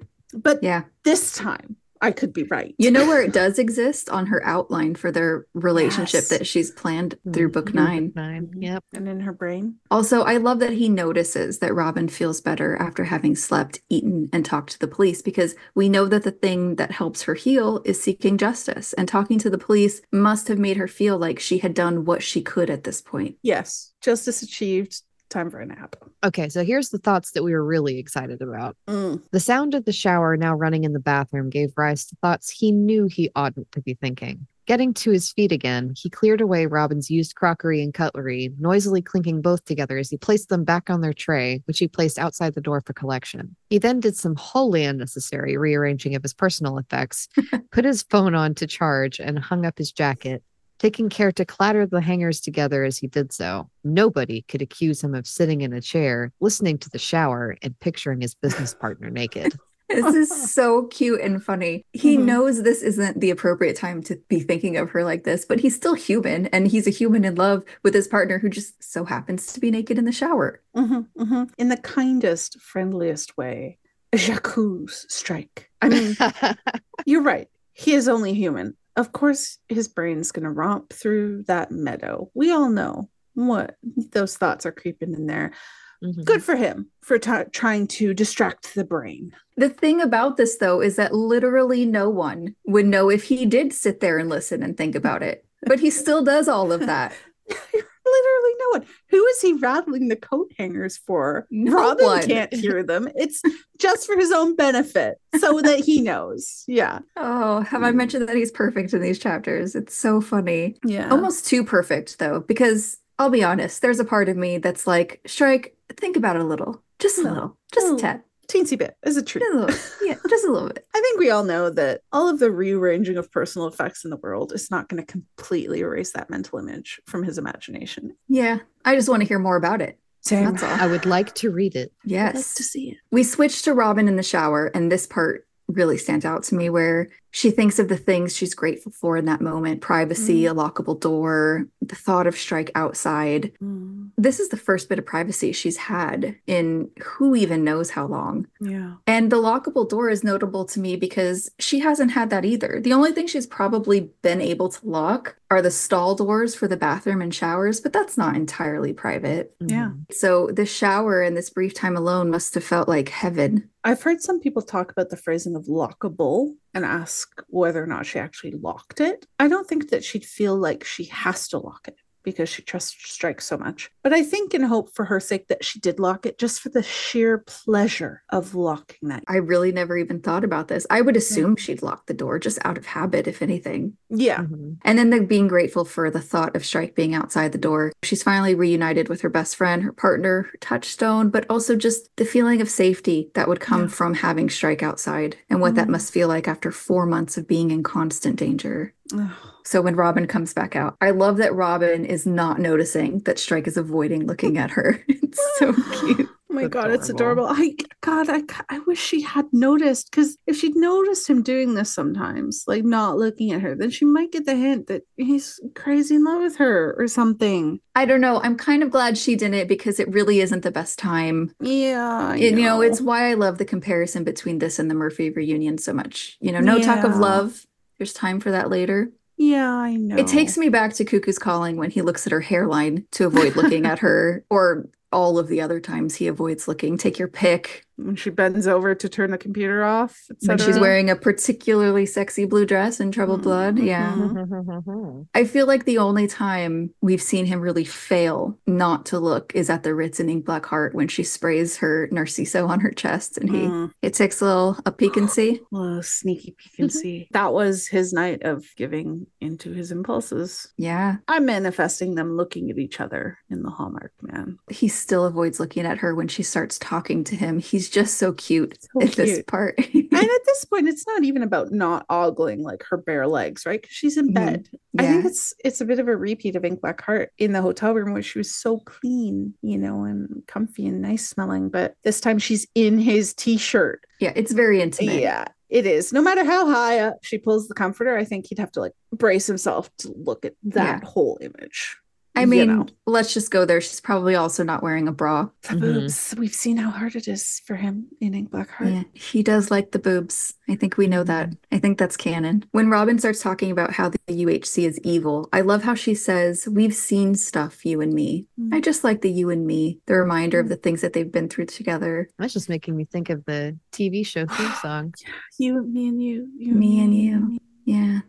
But this time, I could be right. You know where it does exist? On her outline for their relationship that she's planned through book 9. Yep. And in her brain. Also, I love that he notices that Robin feels better after having slept, eaten, and talked to the police, because we know that the thing that helps her heal is seeking justice. And talking to the police must have made her feel like she had done what she could at this point. Yes. Justice achieved. Time for a nap. Okay, so here's the thoughts that we were really excited about. The sound of the shower now running in the bathroom gave rise to thoughts he knew he oughtn't to be thinking. Getting to his feet again, he cleared away Robin's used crockery and cutlery, noisily clinking both together as he placed them back on their tray, which he placed outside the door for collection. He then did some wholly unnecessary rearranging of his personal effects, put his phone on to charge, and hung up his jacket, taking care to clatter the hangers together as he did so. Nobody could accuse him of sitting in a chair, listening to the shower, and picturing his business partner naked. This is so cute and funny. He knows this isn't the appropriate time to be thinking of her like this, but he's still human, and he's a human in love with his partner who just so happens to be naked in the shower. In the kindest, friendliest way. J'accuse Strike. I mean, you're right. He is only human. Of course, his brain's going to romp through that meadow. We all know what those thoughts are creeping in there. Good for him for trying to distract the brain. The thing about this, though, is that literally no one would know if he did sit there and listen and think about it. But he still does all of that. Literally no one. Who is he rattling the coat hangers for? Robin can't hear them. It's just for his own benefit, so that he knows. Yeah. Oh, have I mentioned that he's perfect in these chapters? It's so funny. Yeah. Almost too perfect, though, because I'll be honest, there's a part of me that's like, Strike, think about it a little. Just a little. Just a tad. Teensy bit is a treat. Yeah, just a little bit. I think we all know that all of the rearranging of personal effects in the world is not going to completely erase that mental image from his imagination. Yeah, I just want to hear more about it. Same. That's all. I would like to read it. Yes. I'd like to see it. We switched to Robin in the shower, and this part really stands out to me, where she thinks of the things she's grateful for in that moment: privacy, a lockable door, the thought of Strike outside. This is the first bit of privacy she's had in who even knows how long. Yeah. And the lockable door is notable to me because she hasn't had that either. The only thing she's probably been able to lock are the stall doors for the bathroom and showers, but that's not entirely private. Yeah. So the shower and this brief time alone must have felt like heaven. I've heard some people talk about the phrasing of lockable and ask whether or not she actually locked it. I don't think that she'd feel like she has to lock it because she trusts Strike so much. But I think in hope for her sake that she did lock it just for the sheer pleasure of locking that. I really never even thought about this. I would assume she'd lock the door just out of habit, if anything. Yeah. And then the being grateful for the thought of Strike being outside the door. She's finally reunited with her best friend, her partner, her touchstone, but also just the feeling of safety that would come from having Strike outside, and what that must feel like after 4 months of being in constant danger. So when Robin comes back out, I love that Robin is not noticing that Strike is avoiding looking at her. It's so cute. Oh my God, it's adorable. I wish she had noticed, because if she'd noticed him doing this sometimes, like not looking at her, then she might get the hint that he's crazy in love with her or something. I don't know. I'm kind of glad she didn't, because it really isn't the best time. Yeah, it's why I love the comparison between this and the Murphy reunion so much. No talk of love. There's time for that later. Yeah, I know. It takes me back to Cuckoo's Calling when he looks at her hairline to avoid looking at her, or all of the other times he avoids looking. Take your pick. When she bends over to turn the computer off, when she's wearing a particularly sexy blue dress in Trouble Blood. Yeah. I feel like the only time we've seen him really fail not to look is at the Ritz in Ink Black Heart, when she sprays her Narciso on her chest, and it takes a peek and see. Oh, sneaky peek and see. That was his night of giving into his impulses. Yeah. I'm manifesting them looking at each other in the Hallmark Man. He still avoids looking at her when she starts talking to him. He's just so cute this part. And at this point, it's not even about not ogling like her bare legs, right? Because she's in bed. Yeah. I think it's a bit of a repeat of Ink Black Heart in the hotel room, where she was so clean, and comfy and nice smelling. But this time she's in his t-shirt. Yeah, it's very intimate. Yeah, it is. No matter how high up she pulls the comforter, I think he'd have to brace himself to look at that whole image. I mean, let's just go there. She's probably also not wearing a bra. The boobs. We've seen how hard it is for him in Ink Black Heart. Yeah, he does like the boobs. I think we know that. I think that's canon. When Robin starts talking about how the UHC is evil, I love how she says, "We've seen stuff, you and me." I just like the you and me, the reminder of the things that they've been through together. That's just making me think of the TV show theme song. You, me and you. Me and you. Yeah.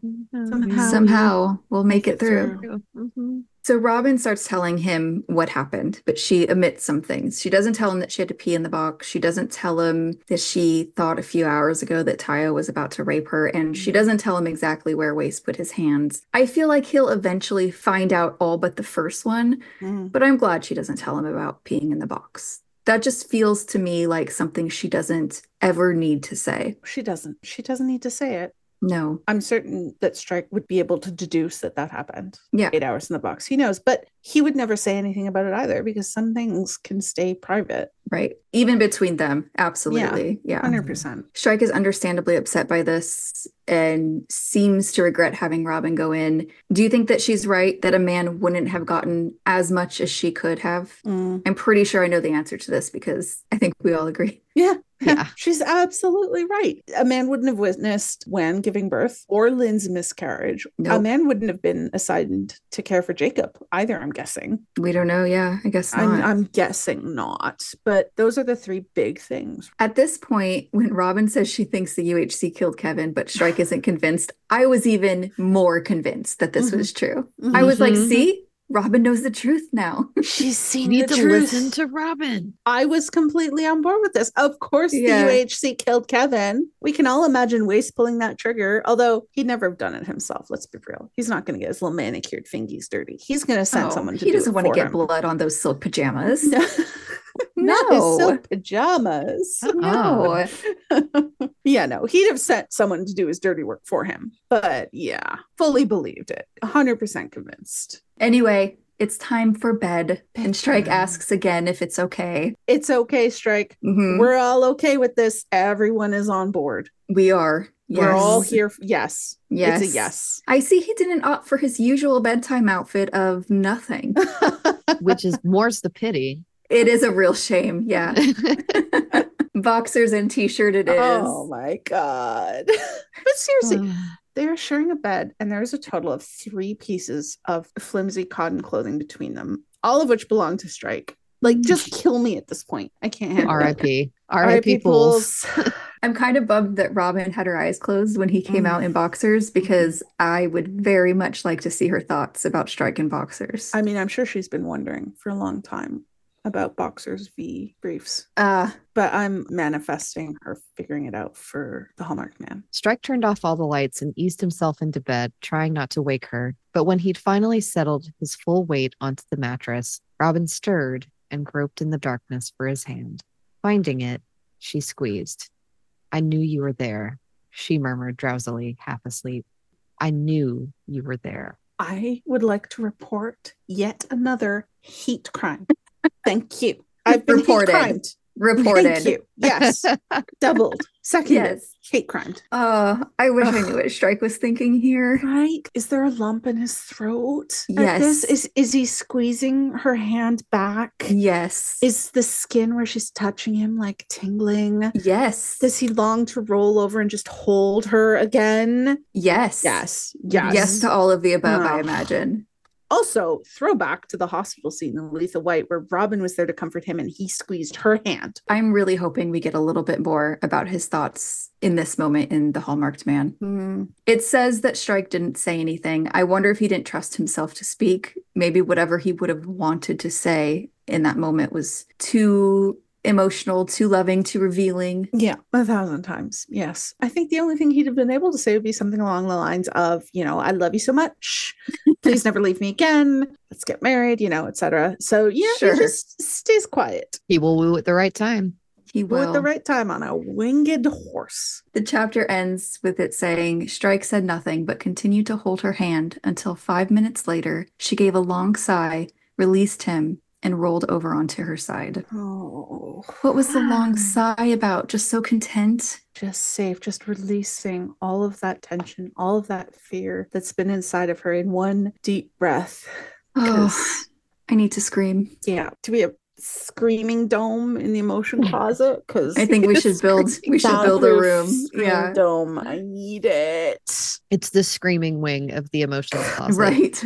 Somehow we'll make it through. So Robin starts telling him what happened, but she omits some things. She doesn't tell him that she had to pee in the box. She doesn't tell him that she thought a few hours ago that Tayo was about to rape her. And she doesn't tell him exactly where Wace put his hands. I feel like he'll eventually find out all but the first one, but I'm glad she doesn't tell him about peeing in the box. That just feels to me like something she doesn't ever need to say. She doesn't need to say it. No. I'm certain that Strike would be able to deduce that happened. Yeah. 8 hours in the box. He knows, but he would never say anything about it either, because some things can stay private. Right. Even between them. Absolutely. Yeah. 100%. Strike is understandably upset by this and seems to regret having Robin go in. Do you think that she's right that a man wouldn't have gotten as much as she could have? I'm pretty sure I know the answer to this, because I think we all agree. Yeah. She's absolutely right. A man wouldn't have witnessed Wen giving birth or Lynn's miscarriage. Nope. A man wouldn't have been assigned to care for Jacob either, I'm guessing. We don't know. Yeah, I guess not. I'm guessing not. But those are the three big things. At this point, when Robin says she thinks the UHC killed Kevin, but Strike isn't convinced, I was even more convinced that this was true. I was like, see? Robin knows the truth now. She's seen the truth. Listen to Robin. I was completely on board with this. Of course, the UHC killed Kevin. We can all imagine Wace pulling that trigger, although he'd never have done it himself. Let's be real. He's not going to get his little manicured fingies dirty. He's going to send someone to do it. He doesn't want to get him. Blood on those silk pajamas. Not his silk pajamas. No. Yeah, no. He'd have sent someone to do his dirty work for him. But yeah, fully believed it. 100% convinced. Anyway, it's time for bed. And Strike asks again if it's okay. It's okay, Strike. We're all okay with this. Everyone is on board. We are. Yes. We're all here. Yes. Yes. It's a yes. I see he didn't opt for his usual bedtime outfit of nothing. Which is more's the pity. It is a real shame. Yeah. Boxers and t-shirt it is. Oh my God. But seriously, they're sharing a bed, and there's a total of 3 pieces of flimsy cotton clothing between them, all of which belong to Strike. Like, just kill me at this point. I can't handle it. R.I.P. R.I.P. Pools. I'm kind of bummed that Robin had her eyes closed when he came out in boxers, because I would very much like to see her thoughts about Strike in boxers. I mean, I'm sure she's been wondering for a long time about boxers v briefs. But I'm manifesting her figuring it out for the Hallmark Man. Strike turned off all the lights and eased himself into bed, trying not to wake her. But when he'd finally settled his full weight onto the mattress, Robin stirred and groped in the darkness for his hand. Finding it, she squeezed. "I knew you were there," she murmured drowsily, half asleep. "I knew you were there." I would like to report yet another hate crime. Thank you. I've been hate Reported. crimed. Reported. Thank you. Yes. Doubled. Seconded. Yes. Hate crimed. I wish I knew what Strike was thinking here. Right? Is there a lump in his throat? Yes. Is he squeezing her hand back? Yes. Is the skin where she's touching him like tingling? Yes. Does he long to roll over and just hold her again? Yes. Yes. Yes to all of the above, I Oh. imagine. Also, throwback to the hospital scene in Letha White where Robin was there to comfort him and he squeezed her hand. I'm really hoping we get a little bit more about his thoughts in this moment in The Hallmarked Man. It says that Strike didn't say anything. I wonder if he didn't trust himself to speak. Maybe whatever he would have wanted to say in that moment was too emotional, too loving, too revealing. Yeah, 1,000 times. Yes. I think the only thing he'd have been able to say would be something along the lines of, I love you so much. Please never leave me again. Let's get married, etc. So yeah, Sure. He just stays quiet. He will woo at the right time. He Woo will. at the right time on a winged horse. The chapter ends with it saying, Strike said nothing but continued to hold her hand until 5 minutes later, she gave a long sigh, released him, and rolled over onto her side. Oh. What was the long sigh about? Just so content? Just safe, just releasing all of that tension, all of that fear that's been inside of her in one deep breath. Oh, I need to scream. Yeah, to be a screaming dome in the emotion closet, because I think we should build a room. Yeah. Dome. I need it. It's the screaming wing of the emotions closet. Right.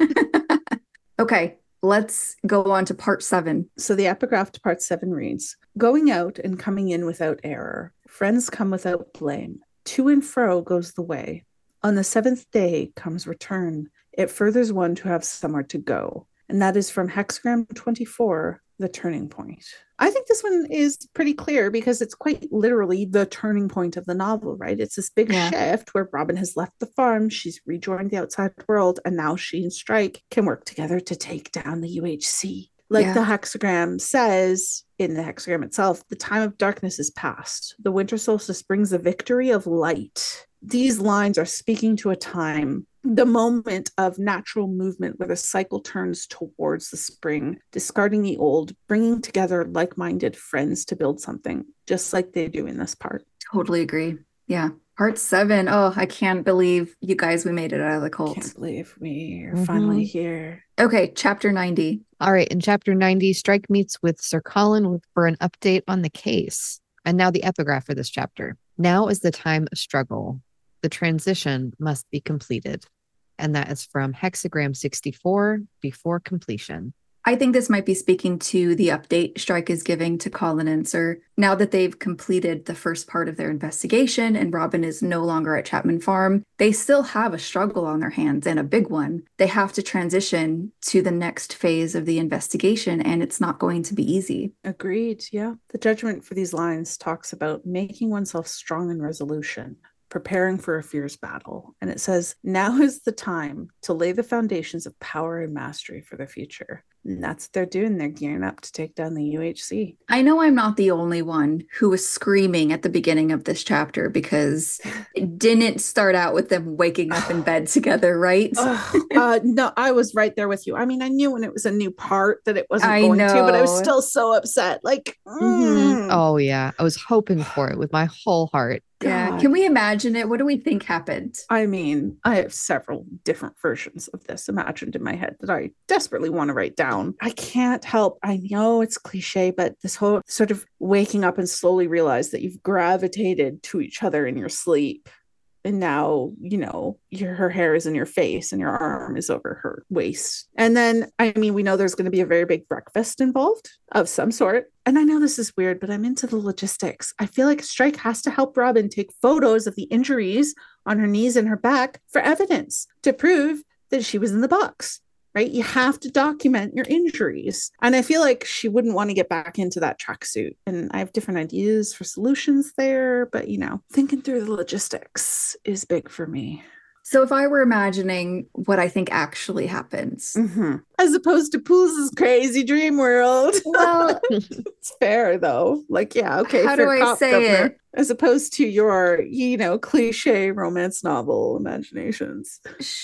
Okay. Let's go on to part 7. So the epigraph to part 7 reads, going out and coming in without error. Friends come without blame. To and fro goes the way. On the 7th day comes return. It furthers one to have somewhere to go. And that is from Hexagram 24, The Turning Point. I think this one is pretty clear because it's quite literally the turning point of the novel, right? It's this big shift where Robin has left the farm, she's rejoined the outside world, and now she and Strike can work together to take down the UHC. Like the hexagram says in the hexagram itself, the time of darkness is past. The winter solstice brings the victory of light. These lines are speaking to a time, the moment of natural movement where the cycle turns towards the spring, discarding the old, bringing together like-minded friends to build something, just like they do in this part. Totally agree. Yeah. Part 7. Oh, I can't believe you guys, we made it out of the cult. Can't believe we're finally here. Okay, chapter 90. All right, in chapter 90, Strike meets with Sir Colin for an update on the case. And now the epigraph for this chapter. Now is the time of struggle. The transition must be completed. And that is from Hexagram 64, Before Completion. I think this might be speaking to the update Strike is giving to Colin and Sir. Now that they've completed the first part of their investigation and Robin is no longer at Chapman Farm, they still have a struggle on their hands, and a big one. They have to transition to the next phase of the investigation, and it's not going to be easy. Agreed, yeah. The judgment for these lines talks about making oneself strong in resolution, preparing for a fierce battle. And it says, now is the time to lay the foundations of power and mastery for the future. And that's what they're doing. They're gearing up to take down the UHC. I know I'm not the only one who was screaming at the beginning of this chapter because it didn't start out with them waking up in bed together, right? No, I was right there with you. I mean, I knew when it was a new part that it wasn't going to, but I was still so upset. Like, Oh, yeah. I was hoping for it with my whole heart. Yeah. Can we imagine it? What do we think happened? I mean, I have several different versions of this imagined in my head that I desperately want to write down. I can't help. I know it's cliche, but this whole sort of waking up and slowly realize that you've gravitated to each other in your sleep. And now, her hair is in your face and your arm is over her waist. And then, I mean, we know there's going to be a very big breakfast involved of some sort. And I know this is weird, but I'm into the logistics. I feel like Strike has to help Robin take photos of the injuries on her knees and her back for evidence to prove that she was in the box. Right? You have to document your injuries. And I feel like she wouldn't want to get back into that tracksuit. And I have different ideas for solutions there. But, thinking through the logistics is big for me. So if I were imagining what I think actually happens, as opposed to Pools' crazy dream world. well, it's fair though. Like, yeah, okay, how do fair I cop, say governor. it? As opposed to your, cliche romance novel imaginations.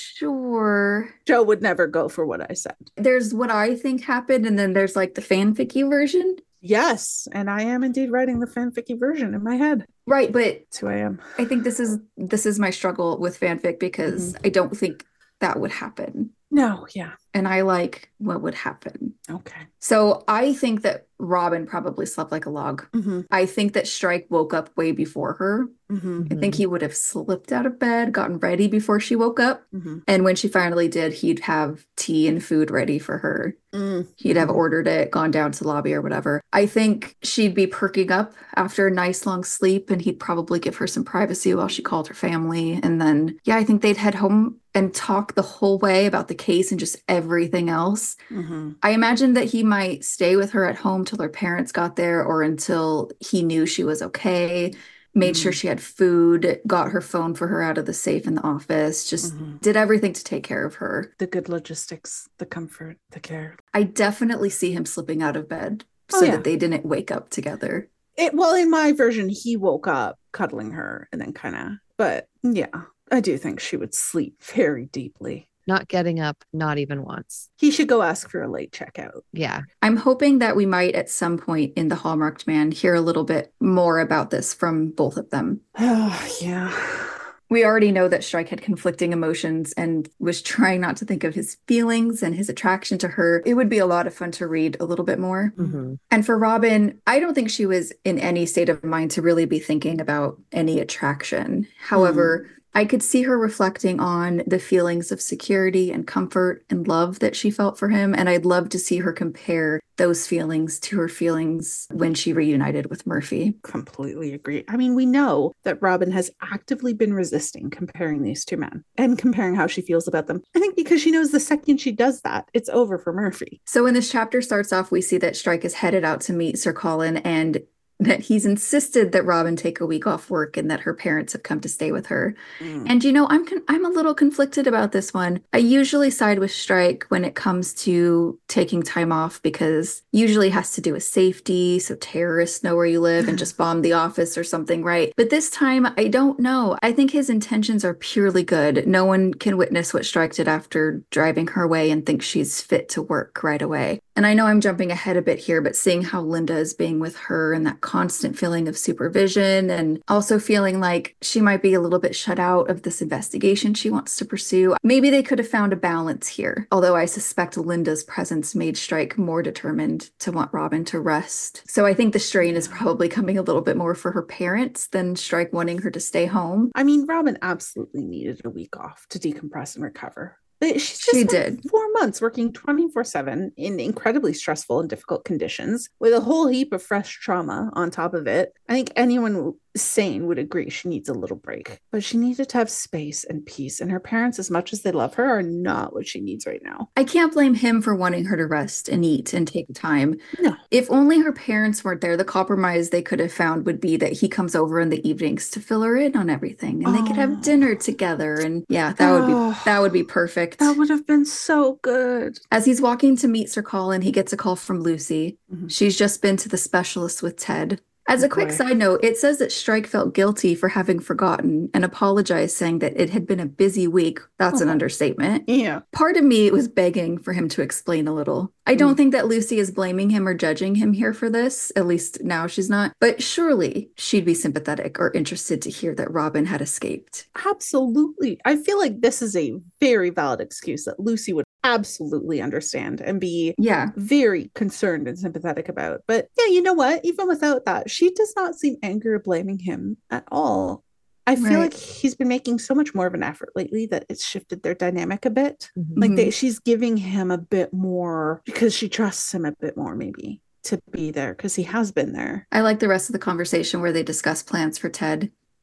Sure. Joe would never go for what I said. There's what I think happened, and then there's like the fanficky version. Yes, and I am indeed writing the fanficky version in my head. Right, but That's who I am. I think this is my struggle with fanfic because I don't think that would happen. No, yeah. And I like what would happen. Okay. So I think that Robin probably slept like a log. I think that Strike woke up way before her. I think he would have slipped out of bed, gotten ready before she woke up. And when she finally did, he'd have tea and food ready for her. He'd have ordered it, gone down to the lobby or whatever. I think she'd be perking up after a nice long sleep, and he'd probably give her some privacy while she called her family. And then, yeah, I think they'd head home and talk the whole way about the case and just everything else. I imagine that he might stay with her at home till her parents got there or until he knew she was okay, made sure she had food, got her phone for her out of the safe in the office, just did everything to take care of her. The good logistics, the comfort, the care. I definitely see him slipping out of bed so that they didn't wake up together. Well, in my version, he woke up cuddling her and then but yeah, I do think she would sleep very deeply. Not getting up, not even once. He should go ask for a late checkout. Yeah. I'm hoping that we might at some point in the Hallmarked Man hear a little bit more about this from both of them. Yeah. We already know that Strike had conflicting emotions and was trying not to think of his feelings and his attraction to her. It would be a lot of fun to read a little bit more. And for Robin, I don't think she was in any state of mind to really be thinking about any attraction. However, I could see her reflecting on the feelings of security and comfort and love that she felt for him. And I'd love to see her compare those feelings to her feelings when she reunited with Murphy. Completely agree. I mean, we know that Robin has actively been resisting comparing these two men and comparing how she feels about them. I think because she knows the second she does that, it's over for Murphy. So when this chapter starts off, we see that Strike is headed out to meet Sir Colin and that he's insisted that Robin take a week off work and that her parents have come to stay with her. And I'm a little conflicted about this one. I usually side with Strike when it comes to taking time off because usually it has to do with safety, so terrorists know where you live and just bomb the office or something, right? But this time, I don't know. I think his intentions are purely good. No one can witness what Strike did after driving her away and think she's fit to work right away. And I know I'm jumping ahead a bit here, but seeing how Linda is being with her and that constant feeling of supervision and also feeling like she might be a little bit shut out of this investigation she wants to pursue. Maybe they could have found a balance here, although I suspect Linda's presence made Strike more determined to want Robin to rest. So I think the strain is probably coming a little bit more for her parents than Strike wanting her to stay home. I mean, Robin absolutely needed a week off to decompress and recover. She did 4 months working 24/7 in incredibly stressful and difficult conditions with a whole heap of fresh trauma on top of it. I think anyone sane would agree she needs a little break, but she needed to have space and peace, and her parents, as much as they love her, are not what she needs right now. I can't blame him for wanting her to rest and eat and take time. No. If only her parents weren't there, the compromise they could have found would be that he comes over in the evenings to fill her in on everything and they could have dinner together. And yeah, that would be perfect. That would have been so good. As he's walking to meet Sir Colin, he gets a call from Lucy. She's just been to the specialist with Ted. As a quick side note, it says that Strike felt guilty for having forgotten and apologized, saying that it had been a busy week. That's an understatement. Yeah. Part of me was begging for him to explain a little. I don't think that Lucy is blaming him or judging him here for this. At least now she's not. But surely she'd be sympathetic or interested to hear that Robin had escaped. Absolutely. I feel like this is a very valid excuse that Lucy would absolutely understand and be very concerned and sympathetic about. But yeah, you know what? Even without that, she does not seem angry or blaming him at all. I feel like he's been making so much more of an effort lately that it's shifted their dynamic a bit. Like she's giving him a bit more because she trusts him a bit more, maybe, to be there because he has been there. I like the rest of the conversation where they discuss plans for Ted.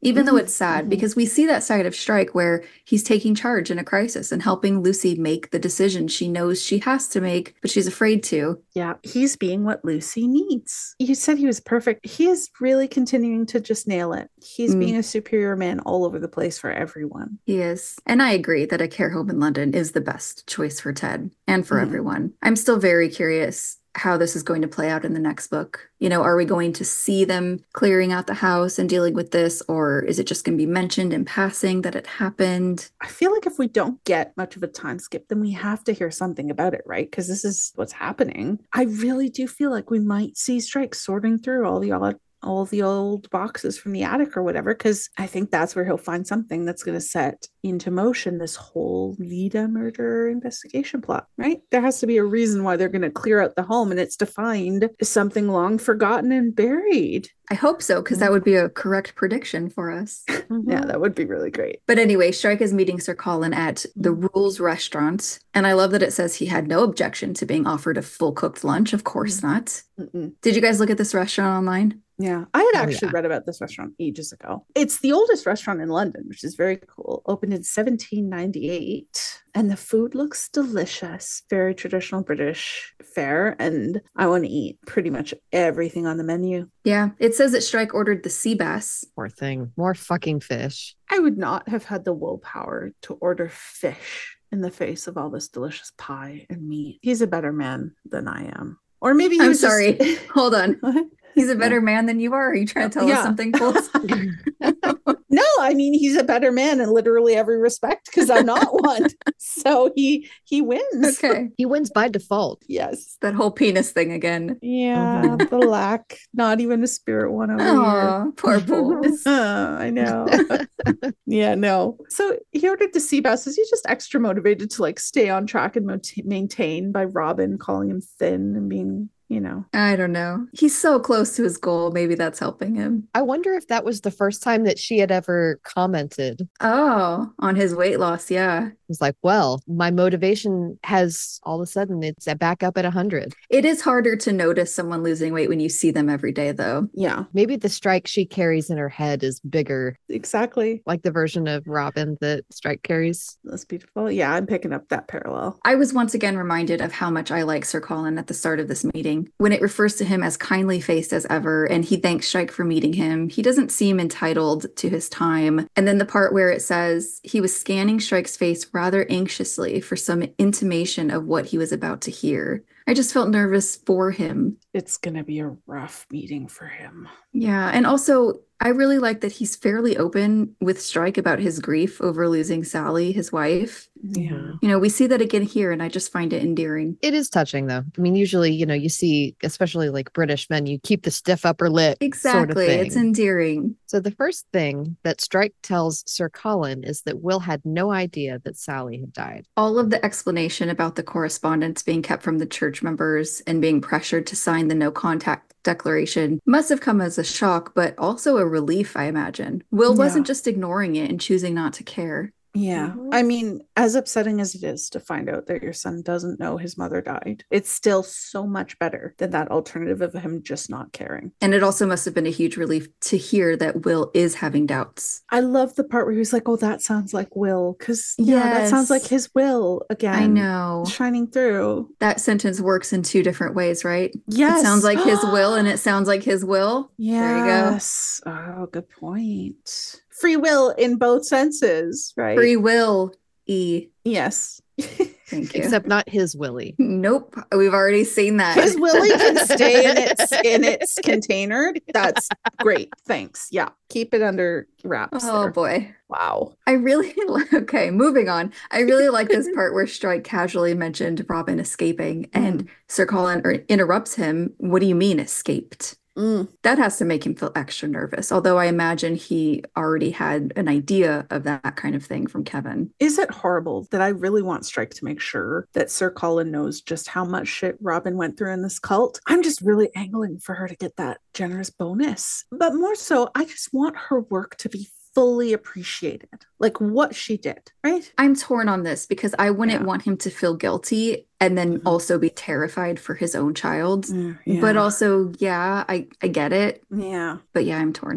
Even though it's sad, Mhm. because we see that side of Strike where he's taking charge in a crisis and helping Lucy make the decision she knows she has to make, but she's afraid to. Yeah, he's being what Lucy needs. You said he was perfect. He is really continuing to just nail it. He's being a superior man all over the place for everyone. He is. And I agree that a care home in London is the best choice for Ted and for everyone. I'm still very curious how this is going to play out in the next book. You know, are we going to see them clearing out the house and dealing with this, or is it just going to be mentioned in passing that it happened? I feel like if we don't get much of a time skip, then we have to hear something about it, right? Because this is what's happening. I really do feel like we might see Strike sorting through all the old boxes from the attic or whatever, because I think that's where he'll find something that's going to set into motion this whole Leda murder investigation plot, right? There has to be a reason why they're going to clear out the home, and it's to find something long forgotten and buried. I hope so, because that would be a correct prediction for us. Yeah, that would be really great. But anyway, Strike is meeting Sir Colin at the Rules restaurant. And I love that it says he had no objection to being offered a full cooked lunch. Of course not. Did you guys look at this restaurant online? Yeah, I had actually read about this restaurant ages ago. It's the oldest restaurant in London, which is very cool. Opened in 1798, and the food looks delicious. Very traditional British fare, and I want to eat pretty much everything on the menu. Yeah, it says that Strike ordered the sea bass. Poor thing. More fucking fish. I would not have had the willpower to order fish in the face of all this delicious pie and meat. He's a better man than I am. Or maybe I'm sorry. Hold on. What? He's a better man than you are. Are you trying to tell us something cool? No, I mean, he's a better man in literally every respect because I'm not one. So he wins. Okay. He wins by default. Yes. That whole penis thing again. Yeah, the lack. Not even a spirit one over here. Oh, poor Bowles. I know. Yeah, no. So he ordered the sea bass. Is he just extra motivated to like stay on track and maintain by Robin calling him thin and being, you know? I don't know. He's so close to his goal. Maybe that's helping him. I wonder if that was the first time that she had ever commented. Oh, on his weight loss. Yeah. It's like, well, my motivation has all of a sudden it's back up at 100. It is harder to notice someone losing weight when you see them every day, though. Yeah. Maybe the Strike she carries in her head is bigger. Exactly. Like the version of Robin that Strike carries. That's beautiful. Yeah, I'm picking up that parallel. I was once again reminded of how much I like Sir Colin at the start of this meeting. When it refers to him as kindly faced as ever, and he thanks Strike for meeting him, he doesn't seem entitled to his time. And then the part where it says he was scanning Strike's face rather anxiously for some intimation of what he was about to hear. I just felt nervous for him. It's going to be a rough meeting for him. Yeah. And also, I really like that he's fairly open with Strike about his grief over losing Sally, his wife. Yeah. You know, we see that again here, and I just find it endearing. It is touching, though. I mean, usually, you know, you see, especially like British men, you keep the stiff upper lip. Exactly. Sort of thing. It's endearing. So the first thing that Strike tells Sir Colin is that Will had no idea that Sally had died. All of the explanation about the correspondence being kept from the church members and being pressured to sign the no contact declaration must have come as a shock, but also a relief, I imagine. Will wasn't just ignoring it and choosing not to care. Yeah. I mean, as upsetting as it is to find out that your son doesn't know his mother died, it's still so much better than that alternative of him just not caring. And it also must have been a huge relief to hear that Will is having doubts. I love the part where he was like, oh, that sounds like Will. Because, that sounds like his Will again. I know. Shining through. That sentence works in two different ways, right? Yes. It sounds like his will and it sounds like his will. Yes. There you go. Oh, good point. Free will in both senses, right? Free will, E. Yes. Thank you. Except not his Willie. Nope. We've already seen that. His Willie can stay in its container. That's great. Thanks. Yeah. Keep it under wraps. Oh, there. boy. Wow. I really okay, moving on. I really like this part where Strike casually mentioned Robin escaping and Sir Colin interrupts him. What do you mean escaped? That has to make him feel extra nervous, although I imagine he already had an idea of that kind of thing from Kevin. Is it horrible that I really want Strike to make sure that Sir Colin knows just how much shit Robin went through in this cult? I'm just really angling for her to get that generous bonus. But more so, I just want her work to be fully appreciated, like what she did, right? I'm torn on this because I wouldn't want him to feel guilty and then also be terrified for his own child. But also, I get it. Yeah. But yeah, I'm torn.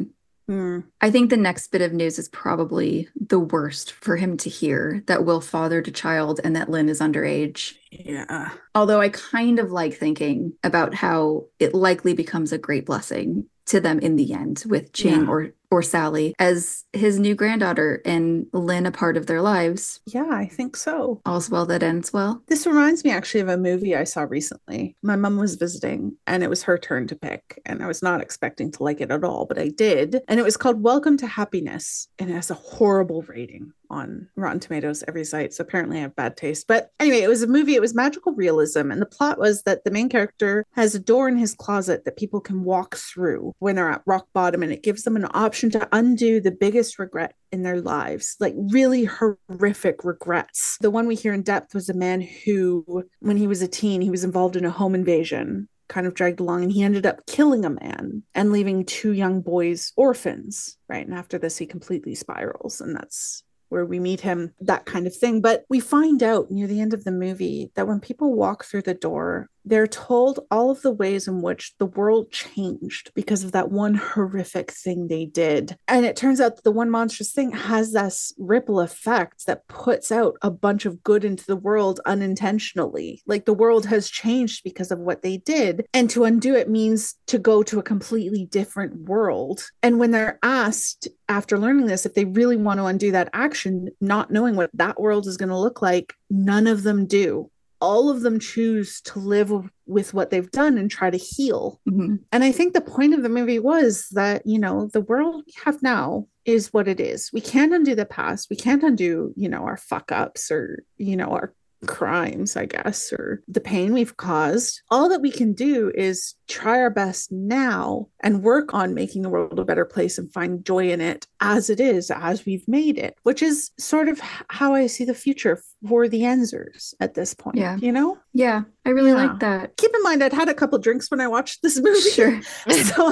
I think the next bit of news is probably the worst for him to hear, that Will fathered a child and that Lynn is underage. Yeah. Although I kind of like thinking about how it likely becomes a great blessing to them in the end, with Ching or Sally as his new granddaughter and Lynn a part of their lives. Yeah, I think so. All's well that ends well. This reminds me actually of a movie I saw recently. My mom was visiting and it was her turn to pick. And I was not expecting to like it at all, but I did. And it was called Welcome to Happiness. And it has a horrible rating on Rotten Tomatoes, every site. So apparently I have bad taste. But anyway, it was a movie. It was magical realism. And the plot was that the main character has a door in his closet that people can walk through when they're at rock bottom. And it gives them an option to undo the biggest regret in their lives, like really horrific regrets. The one we hear in depth was a man who, when he was a teen, he was involved in a home invasion, kind of dragged along, and he ended up killing a man and leaving 2 young boys orphans, right? And after this, he completely spirals, and that's where we meet him, that kind of thing. But we find out near the end of the movie that when people walk through the door, they're told all of the ways in which the world changed because of that one horrific thing they did. And it turns out that the one monstrous thing has this ripple effect that puts out a bunch of good into the world unintentionally. Like the world has changed because of what they did. And to undo it means to go to a completely different world. And when they're asked after learning this, if they really want to undo that action, not knowing what that world is going to look like, none of them do. All of them choose to live with what they've done and try to heal. Mm-hmm. And I think the point of the movie was that, you know, the world we have now is what it is. We can't undo the past. We can't undo, you know, our fuck ups or, you know, our crimes, I guess, or the pain we've caused. All that we can do is try our best now and work on making the world a better place and find joy in it as it is, as we've made it, which is sort of how I see the future for the Enzers at this point. Yeah. You know? Yeah, I really like that. Keep in mind, I'd had a couple drinks when I watched this movie. Sure. So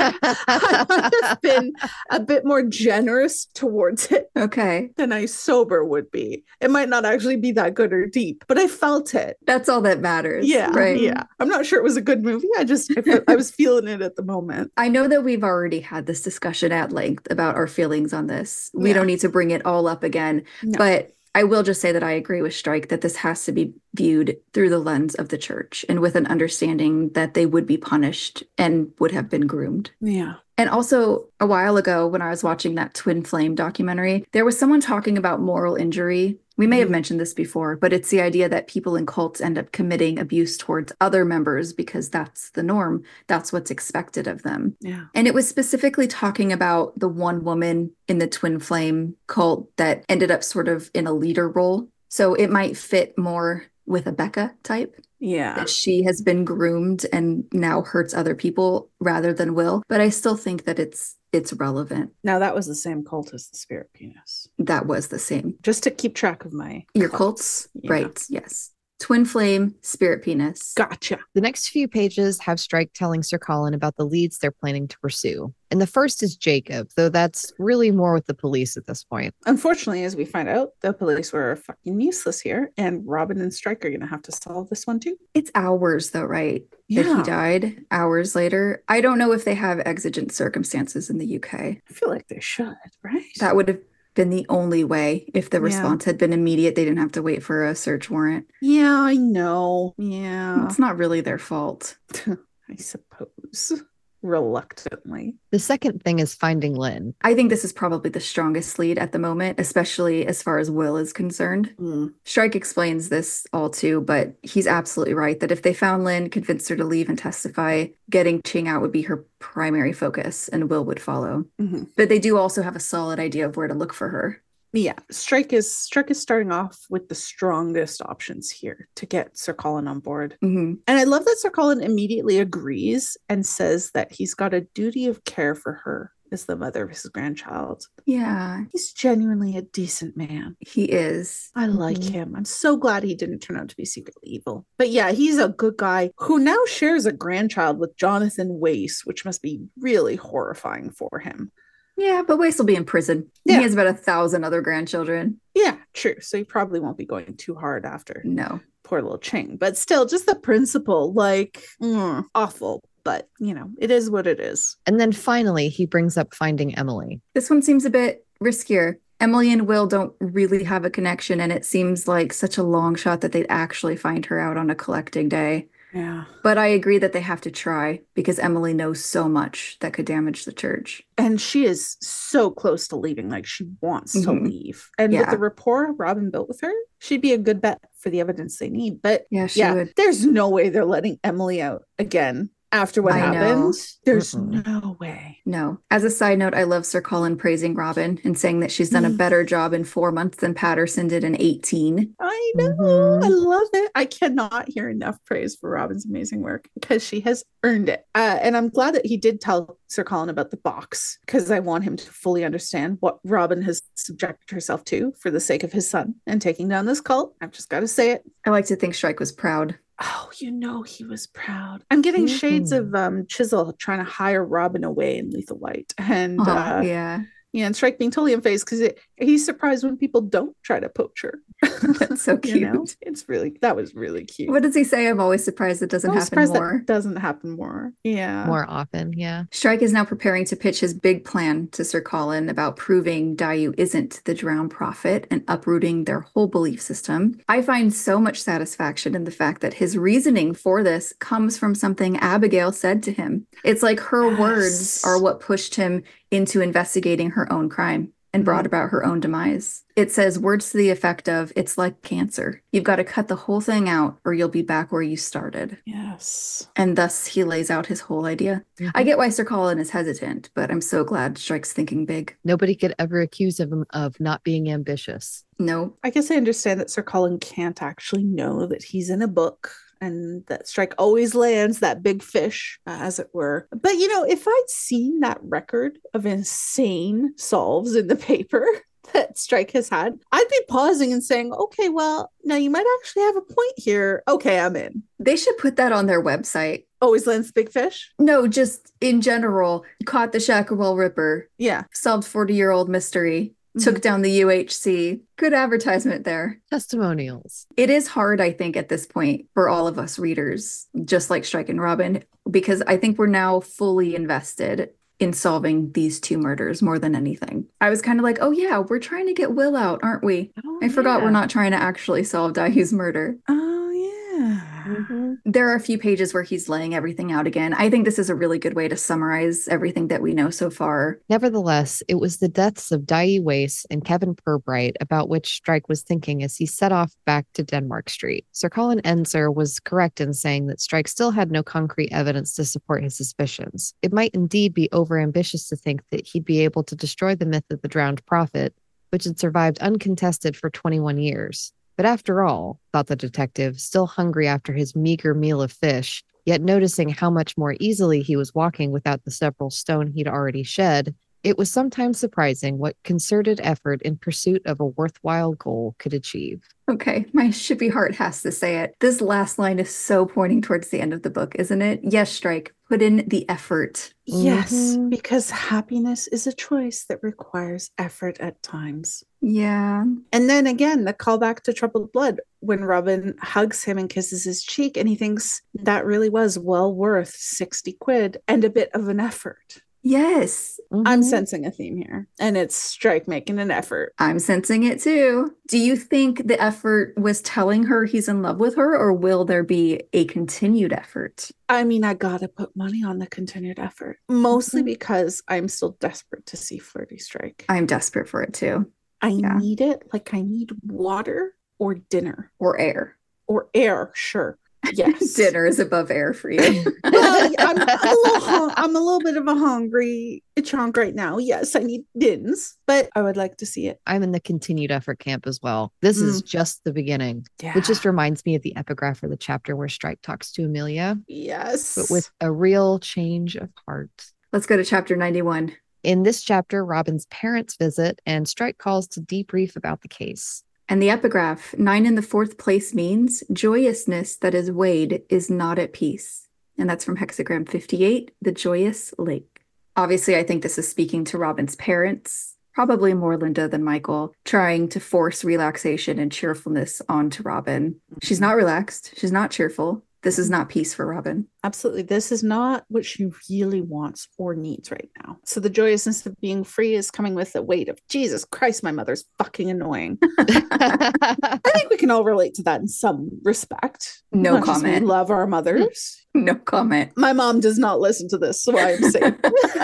I might have been a bit more generous towards it. Okay. Than I sober would be. It might not actually be that good or deep, but I felt it. That's all that matters. Yeah. Right. Yeah. I'm not sure it was a good movie. I was feeling it at the moment. I know that we've already had this discussion at length about our feelings on this. We don't need to bring it all up again, but I will just say that I agree with Strike that this has to be viewed through the lens of the church and with an understanding that they would be punished and would have been groomed. Yeah. And also, a while ago, when I was watching that Twin Flame documentary, there was someone talking about moral injury. We may have mentioned this before, but it's the idea that people in cults end up committing abuse towards other members because that's the norm. That's what's expected of them. Yeah. And it was specifically talking about the one woman in the Twin Flame cult that ended up sort of in a leader role. So it might fit more with a Becca type. Yeah. That she has been groomed and now hurts other people rather than Will. But I still think that it's relevant. Now, that was the same cult as the Spirit Penis. That was the same. Just to keep track of your cults. Yeah. Right. Yes. Twin Flame, Spirit Penis. Gotcha. The next few pages have Strike telling Sir Colin about the leads they're planning to pursue. And the first is Jacob, though that's really more with the police at this point. Unfortunately, as we find out, the police were fucking useless here, and Robin and Strike are going to have to solve this one too. It's hours, though, right? Yeah. That he died hours later. I don't know if they have exigent circumstances in the UK. I feel like they should, right? That would have been the only way. If the response had been immediate, they didn't have to wait for a search warrant. Yeah, I know. Yeah. It's not really their fault. I suppose. Reluctantly. The second thing is finding Lynn. I think this is probably the strongest lead at the moment, especially as far as Will is concerned. Strike explains this all too, but he's absolutely right that if they found Lynn, convinced her to leave and testify, getting Ching out would be her primary focus and Will would follow. But they do also have a solid idea of where to look for her. Yeah, Strike is starting off with the strongest options here to get Sir Colin on board. And I love that Sir Colin immediately agrees and says that he's got a duty of care for her as the mother of his grandchild. Yeah. He's genuinely a decent man. He is. I like him. I'm so glad he didn't turn out to be secretly evil. But yeah, he's a good guy who now shares a grandchild with Jonathan Wace, which must be really horrifying for him. Yeah, but Wace will be in prison. Yeah. He has about 1,000 other grandchildren. Yeah, true. So he probably won't be going too hard after. No. Poor little Ching. But still, just the principle, like, awful. but it is what it is. And then finally, he brings up finding Emily. This one seems a bit riskier. Emily and Will don't really have a connection, and it seems like such a long shot that they'd actually find her out on a collecting day. Yeah. But I agree that they have to try because Emily knows so much that could damage the church. And she is so close to leaving. Like, she wants to leave. And with the rapport Robin built with her, she'd be a good bet for the evidence they need. But she would. There's no way they're letting Emily out again. After what happened, there's no way. No. As a side note, I love Sir Colin praising Robin and saying that she's done a better job in 4 months than Patterson did in 18. I know. I love it. I cannot hear enough praise for Robin's amazing work because she has earned it. And I'm glad that he did tell Sir Colin about the box because I want him to fully understand what Robin has subjected herself to for the sake of his son and taking down this cult. I've just got to say it. I like to think Strike was proud. Oh, he was proud. I'm getting shades of Chisel trying to hire Robin away in Lethal White. And and Strike being totally unfazed because he's surprised when people don't try to poach her. That's so cute. That was really cute. What does he say? I'm always surprised it doesn't happen more. That doesn't happen more. Yeah. More often, yeah. Strike is now preparing to pitch his big plan to Sir Colin about proving Dayu isn't the drowned prophet and uprooting their whole belief system. I find so much satisfaction in the fact that his reasoning for this comes from something Abigail said to him. It's like her words are what pushed him into investigating her own crime and brought about her own demise. It says words to the effect of, it's like cancer. You've got to cut the whole thing out or you'll be back where you started. Yes. And thus he lays out his whole idea. I get why Sir Colin is hesitant, but I'm so glad Strike's thinking big. Nobody could ever accuse him of not being ambitious. No. I guess I understand that Sir Colin can't actually know that he's in a book and that Strike always lands that big fish, as it were. But, if I'd seen that record of insane solves in the paper that Strike has had, I'd be pausing and saying, okay, well, now you might actually have a point here. Okay, I'm in. They should put that on their website. Always lands big fish? No, just in general. Caught the Shacklewell Ripper. Yeah. Solved 40-year-old mystery. Took down the UHC. Good advertisement there. Testimonials. It is hard, I think, at this point for all of us readers, just like Strike and Robin, because I think we're now fully invested in solving these two murders more than anything. I was kind of like, oh yeah, we're trying to get Will out, aren't we? I forgot we're not trying to actually solve Dayu's murder. Oh yeah. There are a few pages where he's laying everything out again. I think this is a really good way to summarize everything that we know so far. Nevertheless, it was the deaths of Dayu Wace and Kevin Pirbright about which Strike was thinking as he set off back to Denmark Street. Sir Colin Ensor was correct in saying that Strike still had no concrete evidence to support his suspicions. It might indeed be overambitious to think that he'd be able to destroy the myth of the drowned prophet, which had survived uncontested for 21 years. But after all, thought the detective, still hungry after his meager meal of fish, yet noticing how much more easily he was walking without the several stone he'd already shed, it was sometimes surprising what concerted effort in pursuit of a worthwhile goal could achieve. Okay, my shippy heart has to say it. This last line is so pointing towards the end of the book, isn't it? Yes, Strike, put in the effort. Yes, because happiness is a choice that requires effort at times. Yeah. And then again, the callback to Troubled Blood, when Robin hugs him and kisses his cheek, and he thinks that really was well worth 60 quid and a bit of an effort. Yes. I'm sensing a theme here, and it's Strike making an effort. I'm sensing it too. Do you think the effort was telling her he's in love with her, or will there be a continued effort? I mean, I gotta put money on the continued effort, mostly because I'm still desperate to see Flirty Strike. I'm desperate for it too. I need it. Like, I need water or dinner. Or air. Or air, sure. Yes. Dinner is above air for you. Well, I'm a little bit of a hungry chunk right now. Yes, I need dins, but I would like to see it. I'm in the continued effort camp as well. This is just the beginning, which just reminds me of the epigraph for the chapter where Strike talks to Amelia. Yes. But with a real change of heart. Let's go to chapter 91. In this chapter, Robin's parents visit and Strike calls to debrief about the case. And the epigraph, 9 in the 4th place means joyousness that is weighed is not at peace. And that's from hexagram 58, the joyous lake. Obviously, I think this is speaking to Robin's parents, probably more Linda than Michael, trying to force relaxation and cheerfulness onto Robin. She's not relaxed. She's not cheerful. This is not peace for Robin. Absolutely. This is not what she really wants or needs right now. So the joyousness of being free is coming with the weight of, Jesus Christ, my mother's fucking annoying. I think we can all relate to that in some respect. No comment. We love our mothers. No comment. My mom does not listen to this, so I'm safe.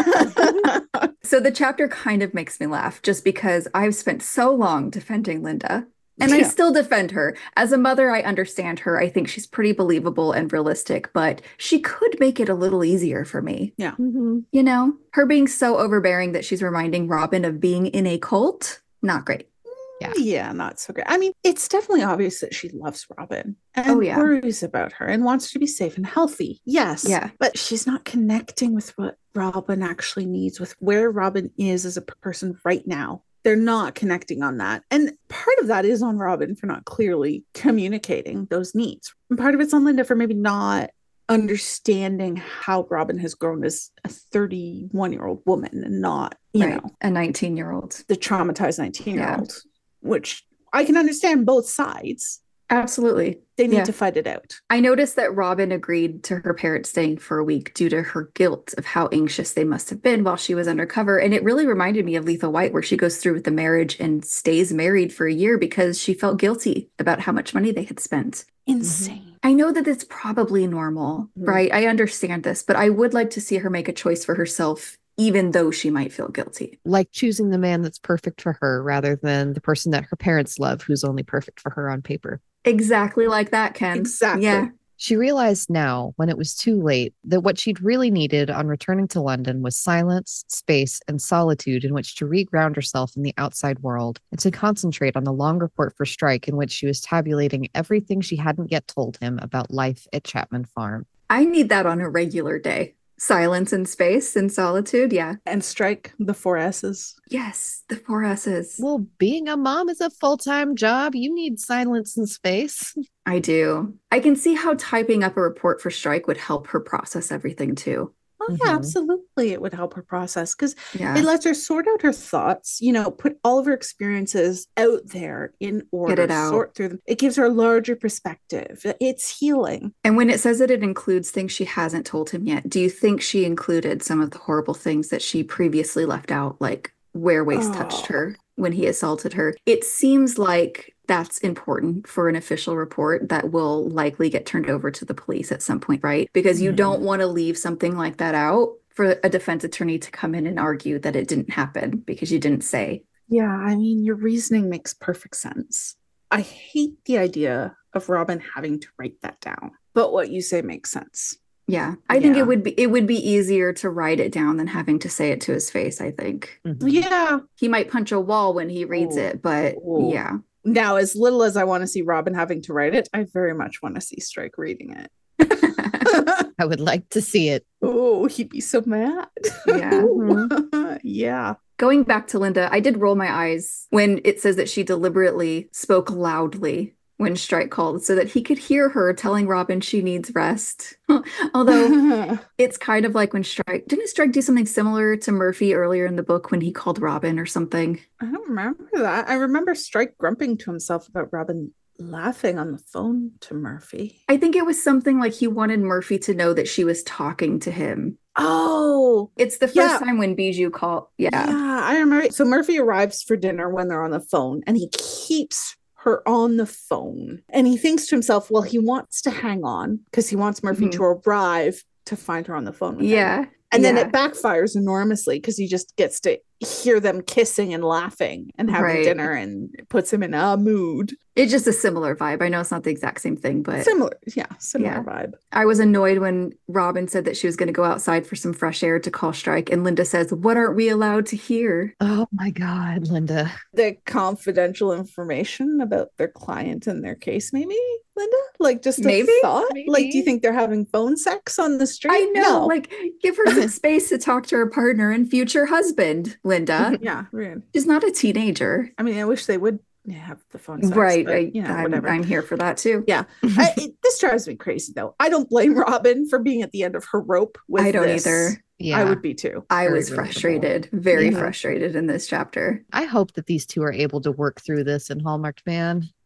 So the chapter kind of makes me laugh just because I've spent so long defending Linda. And I still defend her. As a mother, I understand her. I think she's pretty believable and realistic, but she could make it a little easier for me. Yeah. Mm-hmm. You know, her being so overbearing that she's reminding Robin of being in a cult, not great. Yeah, not so great. I mean, it's definitely obvious that she loves Robin and worries about her and wants her to be safe and healthy. Yes. Yeah. But she's not connecting with what Robin actually needs, with where Robin is as a person right now. They're not connecting on that. And part of that is on Robin for not clearly communicating those needs. And part of it's on Linda for maybe not understanding how Robin has grown as a 31-year-old woman and not, you know, a 19-year-old. The traumatized 19-year-old, which I can understand both sides. Absolutely. They need to fight it out. I noticed that Robin agreed to her parents staying for a week due to her guilt of how anxious they must have been while she was undercover. And it really reminded me of Lethal White, where she goes through with the marriage and stays married for a year because she felt guilty about how much money they had spent. Insane. I know that it's probably normal, right? I understand this, but I would like to see her make a choice for herself, even though she might feel guilty. Like choosing the man that's perfect for her rather than the person that her parents love, who's only perfect for her on paper. Exactly like that, Ken. Exactly. Yeah. She realized now, when it was too late, that what she'd really needed on returning to London was silence, space, and solitude in which to reground herself in the outside world and to concentrate on the long report for strike in which she was tabulating everything she hadn't yet told him about life at Chapman Farm. I need that on a regular day. Silence and space and solitude, yeah. And strike, the 4 S's. Yes, the 4 S's. Well, being a mom is a full-time job. You need silence and space. I do. I can see how typing up a report for strike would help her process everything too. Oh, yeah, absolutely. It would help her process because it lets her sort out her thoughts, you know, put all of her experiences out there in order, get it out, sort through them. It gives her a larger perspective. It's healing. And when it says that it includes things she hasn't told him yet, do you think she included some of the horrible things that she previously left out, like where Waste touched her when he assaulted her? It seems like that's important for an official report that will likely get turned over to the police at some point, right? Because you don't want to leave something like that out for a defense attorney to come in and argue that it didn't happen because you didn't say. Yeah, I mean, your reasoning makes perfect sense. I hate the idea of Robin having to write that down, but what you say makes sense. Yeah, I think it would be easier to write it down than having to say it to his face, I think. Yeah. He might punch a wall when he reads it, but yeah. Now, as little as I want to see Robin having to write it, I very much want to see Strike reading it. I would like to see it. Oh, he'd be so mad. Yeah. Yeah. Going back to Linda, I did roll my eyes when it says that she deliberately spoke loudly when Strike called so that he could hear her telling Robin she needs rest. Although it's kind of like when didn't Strike do something similar to Murphy earlier in the book when he called Robin or something? I don't remember that. I remember Strike grumping to himself about Robin laughing on the phone to Murphy. I think it was something like he wanted Murphy to know that she was talking to him. Oh, it's the first time when Bijou called. Yeah, I remember. So Murphy arrives for dinner when they're on the phone and he keeps her on the phone and he thinks to himself, well, he wants to hang on because he wants Murphy to arrive to find her on the phone with him. And then it backfires enormously because he just gets to hear them kissing and laughing and having dinner and it puts him in a mood. It's just a similar vibe. I know it's not the exact same thing, but similar vibe. I was annoyed when Robin said that she was going to go outside for some fresh air to call Strike, and Linda says, "What aren't we allowed to hear?" Oh my God, Linda. The confidential information about their client and their case, maybe, Linda? Like just a thought? Maybe. Like, do you think they're having phone sex on the street? I know. No. Like, give her some space to talk to her partner and future husband, Linda. Yeah, rude. She's not a teenager. I mean, I wish they would have the phone sex, right? But, you know, whatever. I'm here for that too. Yeah, this drives me crazy though. I don't blame Robin for being at the end of her rope with I don't this. either. Yeah, I would be too. I was frustrated, very frustrated in this chapter. I hope that these two are able to work through this in Hallmarked Man.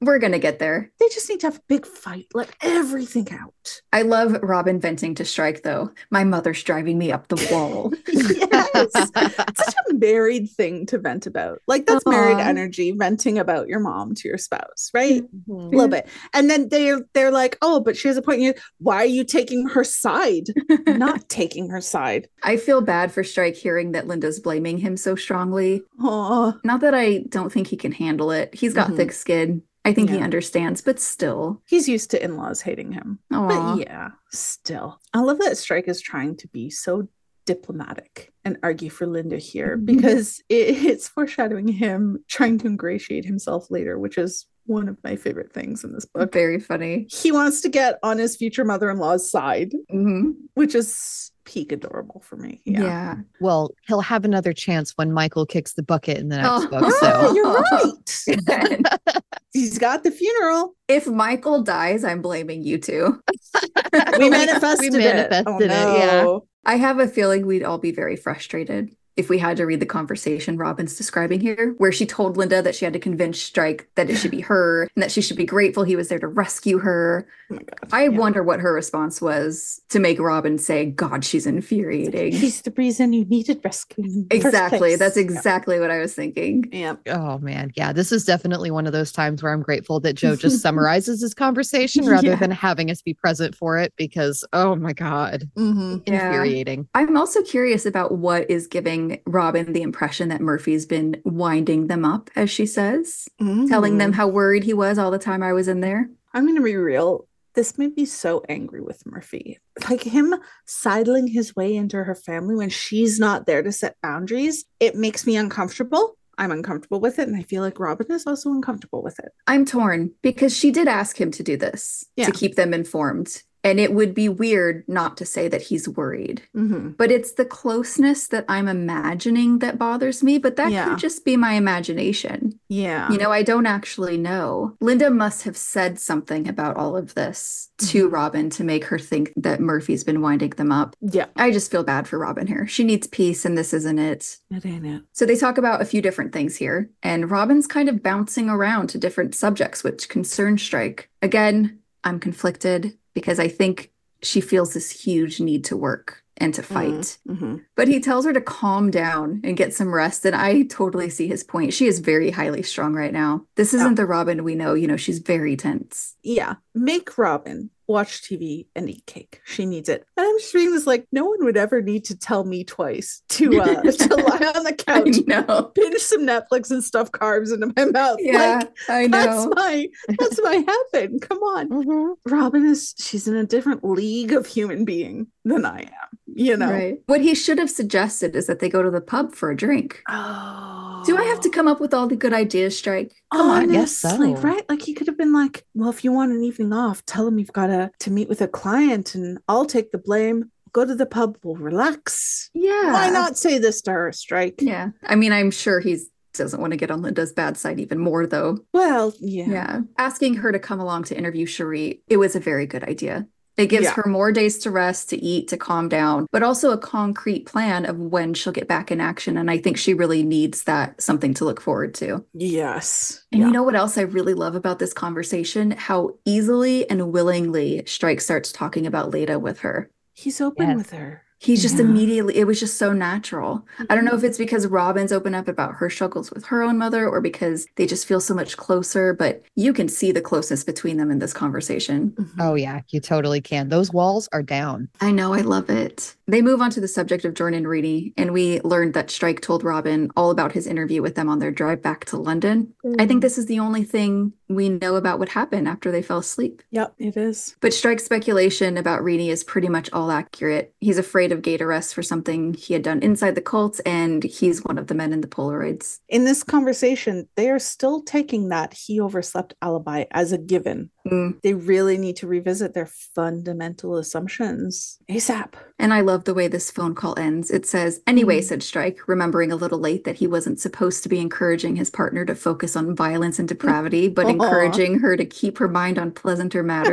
We're going to get there. They just need to have a big fight. Let everything out. I love Robin venting to Strike, though. My mother's driving me up the wall. Yes. Such a married thing to vent about. Like, that's married energy, venting about your mom to your spouse, right? A little bit. And then they're like, oh, but she has a point. Why are you taking her side? Not taking her side. I feel bad for Strike hearing that Linda's blaming him so strongly. Aww. Not that I don't think he can handle it. He's got thick skin. I think he understands, but still. He's used to in-laws hating him. Aww. But yeah, still. I love that Strike is trying to be so diplomatic and argue for Linda here, because it's foreshadowing him trying to ingratiate himself later, which is one of my favorite things in this book. Very funny. He wants to get on his future mother-in-law's side, which is peak adorable for me. Yeah. Well, he'll have another chance when Michael kicks the bucket in the next book. So you're right. He's got the funeral. If Michael dies, I'm blaming you two. We manifested it. Oh, no. Yeah. I have a feeling we'd all be very frustrated if we had to read the conversation Robin's describing here, where she told Linda that she had to convince Strike that it should be her and that she should be grateful he was there to rescue her. Oh my God. I wonder what her response was to make Robin say, God, she's infuriating. He's the reason you needed rescuing. Exactly. That's exactly what I was thinking. Yeah. Oh, man. Yeah. This is definitely one of those times where I'm grateful that Joe just summarizes his conversation rather than having us be present for it, because, oh my God, infuriating. I'm also curious about what is giving Robin the impression that Murphy's been winding them up, as she says, telling them how worried he was all the time I was in there. I'm going to be real. This made me so angry with Murphy. Like, him sidling his way into her family when she's not there to set boundaries, it makes me uncomfortable. I'm uncomfortable with it, and I feel like Robin is also uncomfortable with it. I'm torn, because she did ask him to do this, to keep them informed. And it would be weird not to say that he's worried. But it's the closeness that I'm imagining that bothers me. But that could just be my imagination. Yeah. You know, I don't actually know. Linda must have said something about all of this to Robin to make her think that Murphy's been winding them up. Yeah. I just feel bad for Robin here. She needs peace, and this isn't it. It ain't it. So they talk about a few different things here. And Robin's kind of bouncing around to different subjects, which concern Strike. Again, I'm conflicted, because I think she feels this huge need to work and to fight. But he tells her to calm down and get some rest. And I totally see his point. She is very highly strung right now. This isn't the Robin we know. You know, she's very tense. Yeah. Make Robin watch TV and eat cake. She needs it. And I'm just reading this like, no one would ever need to tell me twice to lie on the couch, pinch some Netflix and stuff carbs into my mouth. Yeah, like, I know. That's my heaven. Come on. Robin she's in a different league of human being than I am, you know? Right. What he should have suggested is that they go to the pub for a drink. Oh. Do I have to come up with all the good ideas, Strike? Come on. Yes, so. Right? Like, he could have been like, well, if you want an evening off, tell him you've got to meet with a client and I'll take the blame. Go to the pub, we'll relax. Yeah. Why not say this to her, Strike? Yeah. I mean, I'm sure he doesn't want to get on Linda's bad side even more, though. Well, yeah. Yeah. Asking her to come along to interview Cherie, it was a very good idea. It gives her more days to rest, to eat, to calm down, but also a concrete plan of when she'll get back in action. And I think she really needs that, something to look forward to. Yes. And you know what else I really love about this conversation? How easily and willingly Strike starts talking about Leda with her. He's open with her. He's just immediately, it was just so natural. I don't know if it's because Robin's open up about her struggles with her own mother or because they just feel so much closer, but you can see the closeness between them in this conversation. Oh, yeah, you totally can. Those walls are down. I know, I love it. They move on to the subject of Jordan and Reedy, and we learned that Strike told Robin all about his interview with them on their drive back to London. I think this is the only thing we know about what happened after they fell asleep. Yep, it is. But Strike's speculation about Reedy is pretty much all accurate. He's afraid of gate arrest for something he had done inside the cult, and he's one of the men in the Polaroids. In this conversation, they are still taking that he overslept alibi as a given. They really need to revisit their fundamental assumptions ASAP. And I love the way this phone call ends. It says, anyway, said Strike, remembering a little late that he wasn't supposed to be encouraging his partner to focus on violence and depravity, but encouraging her to keep her mind on pleasanter matters.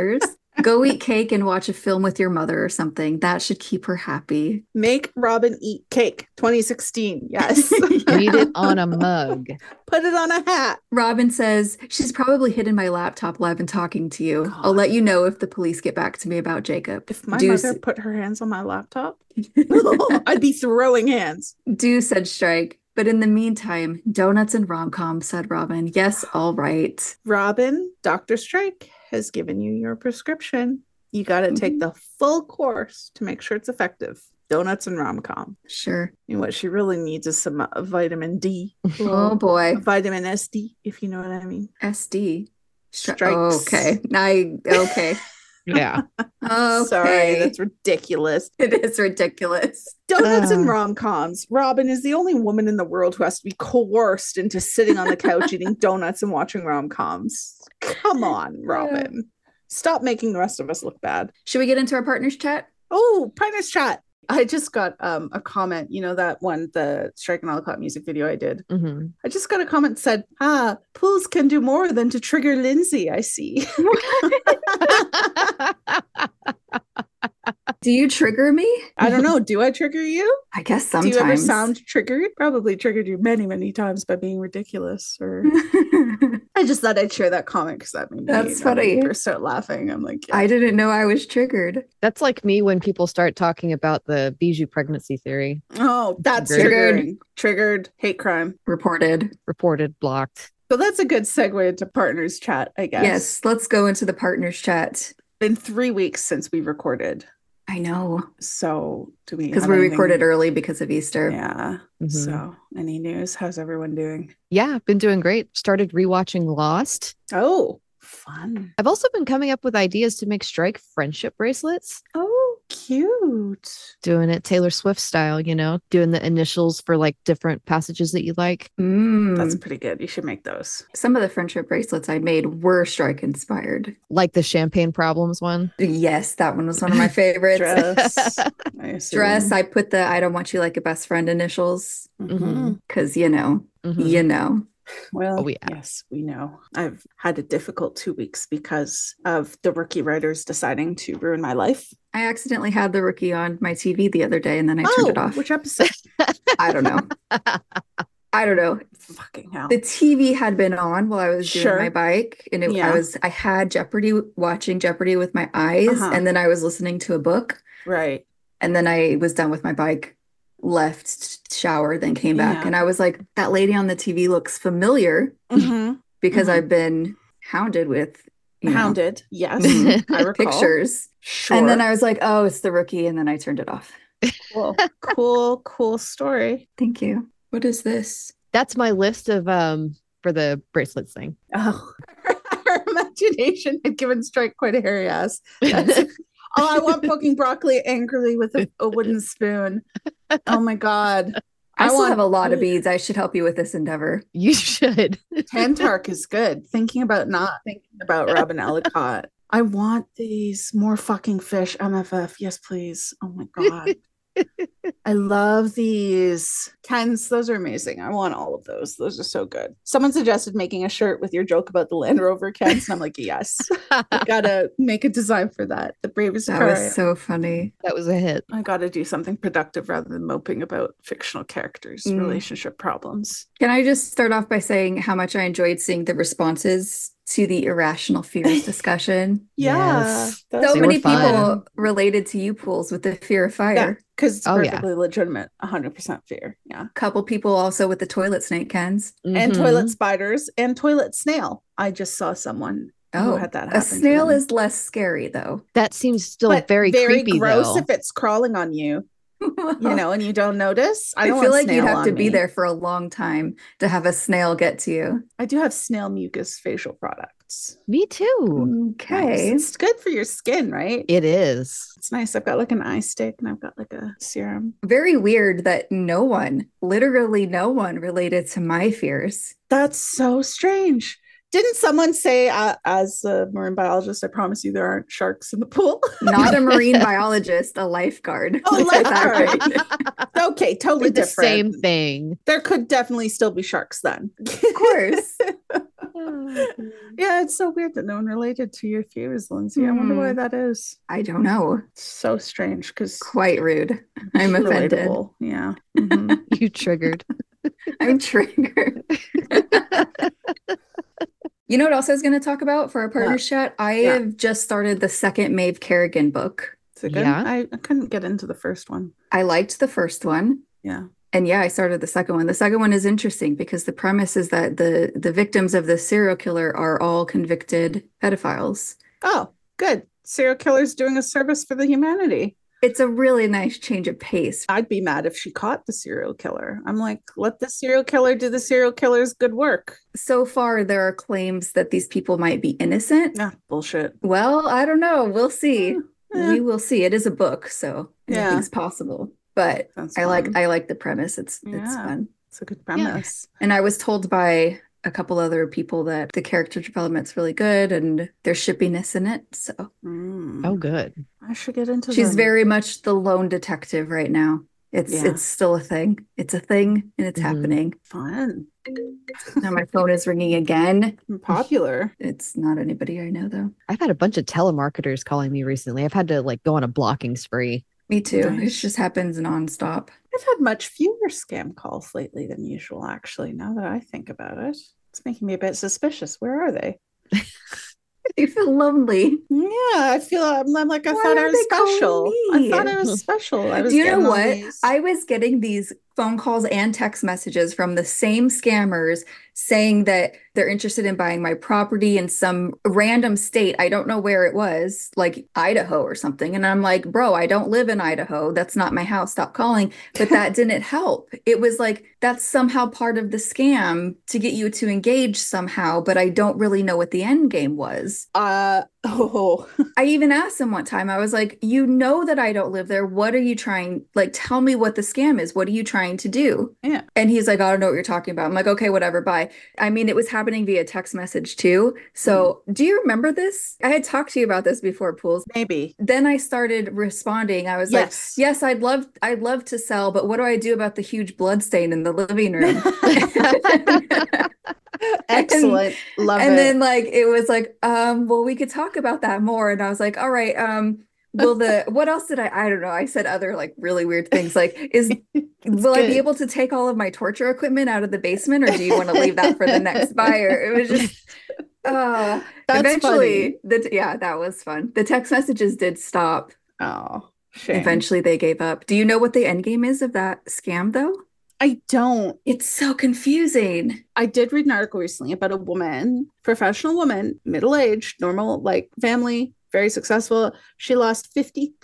Go eat cake and watch a film with your mother or something. That should keep her happy. Make Robin eat cake. 2016. Yes. Read it on a mug. Put it on a hat. Robin says, she's probably hidden my laptop while I've been talking to you. God. I'll let you know if the police get back to me about Jacob. If my mother put her hands on my laptop, I'd be throwing hands. Do, said Strike. But in the meantime, donuts and rom-com, said Robin. Yes, all right. Robin, Dr. Strike has given you your prescription. You got to take the full course to make sure it's effective. Donuts and rom-com. Sure. And what she really needs is some vitamin D. Oh boy. Vitamin SD, if you know what I mean. SD. Strikes. Oh, okay. Okay. Yeah. Okay. Sorry, that's ridiculous. It is ridiculous. Donuts and rom-coms. Robin is the only woman in the world who has to be coerced into sitting on the couch eating donuts and watching rom-coms. Come on, Robin. Stop making the rest of us look bad. Should we get into our partners chat? Oh, partners chat. I just got a comment, that one, the Strike and Olcott music video I did. Mm-hmm. I just got a comment that said, pools can do more than to trigger Lindsay, I see. Do you trigger me? I don't know. Do I trigger you? I guess sometimes. Do you ever sound triggered? Probably triggered you many, many times by being ridiculous. Or I just thought I'd share that comment because that made me. That's funny. Burst out laughing. I'm like, yeah. I didn't know I was triggered. That's like me when people start talking about the Bijou pregnancy theory. Oh, that's triggering. Triggered. Hate crime. Reported, blocked. So that's a good segue into partners chat, I guess. Yes, let's go into the partners chat. Been 3 weeks since we recorded. I know. So do we? Because we recorded early because of Easter. Yeah. Mm-hmm. So any news? How's everyone doing? Yeah, been doing great. Started rewatching Lost. Oh, fun. I've also been coming up with ideas to make Strike friendship bracelets. Oh, cute. Doing it Taylor Swift style, doing the initials for like different passages that you like. That's pretty good. You should make those. Some of the friendship bracelets I made were Strike inspired. Like the champagne problems one. Yes, that one was one of my favorites. Dress. I put the I don't want you like a best friend initials. Because you know. Well, yes, we know. I've had a difficult 2 weeks because of the Rookie writers deciding to ruin my life. I accidentally had the Rookie on my TV the other day and then I turned it off. Which episode? I don't know. Fucking hell. The TV had been on while I was doing my bike, and I had Jeopardy, watching Jeopardy with my eyes, and then I was listening to a book. Right. And then I was done with my bike, left, shower, then came back, and I was like, that lady on the TV looks familiar because I've been hounded with yes, I recall. Pictures. Sure. And then I was like, oh, it's the Rookie, and then I turned it off. Cool story. Thank you. What is this? That's my list of for the bracelets thing. Oh, her imagination had given Strike quite a hairy ass. I want poking broccoli angrily with a wooden spoon. Oh my God. I still have a lot of beads. I should help you with this endeavor. You should. Tantark is good. Not thinking about Robin Ellicott. I want these more fucking fish MFF. Yes, please. Oh my God. I love these. Kens, those are amazing. I want all of those. Those are so good. Someone suggested making a shirt with your joke about the Land Rover Kens, and I'm like, yes. I gotta make a design for that. The bravest car. That was so funny. That was a hit. I gotta do something productive rather than moping about fictional characters' relationship problems. Can I just start off by saying how much I enjoyed seeing the responses to the irrational fears discussion? Yes. So many people related to you, Pools, with the fear of fire. Because it's perfectly legitimate. 100% fear. Yeah. Couple people also with the toilet snake, Kens. And toilet spiders and toilet snail. I just saw someone who had that happen. A snail is less scary, though. That seems still very creepy, gross though. if it's crawling on you. And you don't notice. I feel like you'd have to be there for a long time to have a snail get to you. I do have snail mucus facial products. Me too. Okay. Nice. It's good for your skin, right? It is. It's nice. I've got like an eye stick and I've got like a serum. Very weird that literally no one related to my fears. That's so strange. Didn't someone say, as a marine biologist, I promise you there aren't sharks in the pool? Not a marine biologist, a lifeguard. Oh, lifeguard. Okay, totally different. The same thing. There could definitely still be sharks then. Of course. Yeah, That's so weird that no one related to your fears, Lindsay. I wonder why that is. I don't know. It's so strange because quite rude. I'm offended. Relatable. Yeah. You triggered. I'm triggered. You know what else I was going to talk about for our partners chat? I have just started the second Maeve Kerrigan book. Is it good? Yeah. I couldn't get into the first one. I liked the first one. Yeah. And I started the second one. The second one is interesting because the premise is that the victims of the serial killer are all convicted pedophiles. Oh, good. Serial killer's doing a service for the humanity. It's a really nice change of pace. I'd be mad if she caught the serial killer. I'm like, let the serial killer do the serial killer's good work. So far, there are claims that these people might be innocent. Nah, bullshit. Well, I don't know. We'll see. We will see. It is a book, so anything's possible. But I like the premise. It's fun. It's a good premise. Yeah. And I was told by a couple other people that the character development's really good and there's shippiness in it. So oh, good. I should get into. She's very much the lone detective right now. It's still a thing. It's a thing and it's happening. Fun. Now my phone is ringing again. Popular. It's not anybody I know though. I've had a bunch of telemarketers calling me recently. I've had to go on a blocking spree. Me too. Nice. It just happens nonstop. I've had much fewer scam calls lately than usual, actually, now that I think about it. It's making me a bit suspicious. Where are they? You feel lonely. Yeah, I feel I'm like I thought I was special. I thought I was special. Do you know what? I was getting these phone calls and text messages from the same scammers saying that they're interested in buying my property in some random state. I don't know where it was, like Idaho or something. And I'm like, bro, I don't live in Idaho. That's not my house. Stop calling. But that didn't help. It was like, that's somehow part of the scam to get you to engage somehow. But I don't really know what the end game was. I even asked him one time, I was like, you know that I don't live there. What are you trying? Tell me what the scam is. What are you trying to do? Yeah. And he's like, I don't know what you're talking about. I'm like, okay, whatever, bye. I mean, it was happening via text message too. So do you remember this? I had talked to you about this before, Pools. Maybe. Then I started responding. I was like, yes, I'd love to sell, but what do I do about the huge blood stain in the living room? Excellent. Love it. And then it was like, well, we could talk about that more. And I was like, all right, what else did I don't know. I said other really weird things will I be able to take all of my torture equipment out of the basement, or do you want to leave that for the next buyer? It was just eventually that was fun. The text messages did stop. Oh, shame. Eventually they gave up. Do you know what the end game is of that scam though? I don't. It's so confusing. I did read an article recently about a woman, professional woman, middle-aged, normal, family, very successful. She lost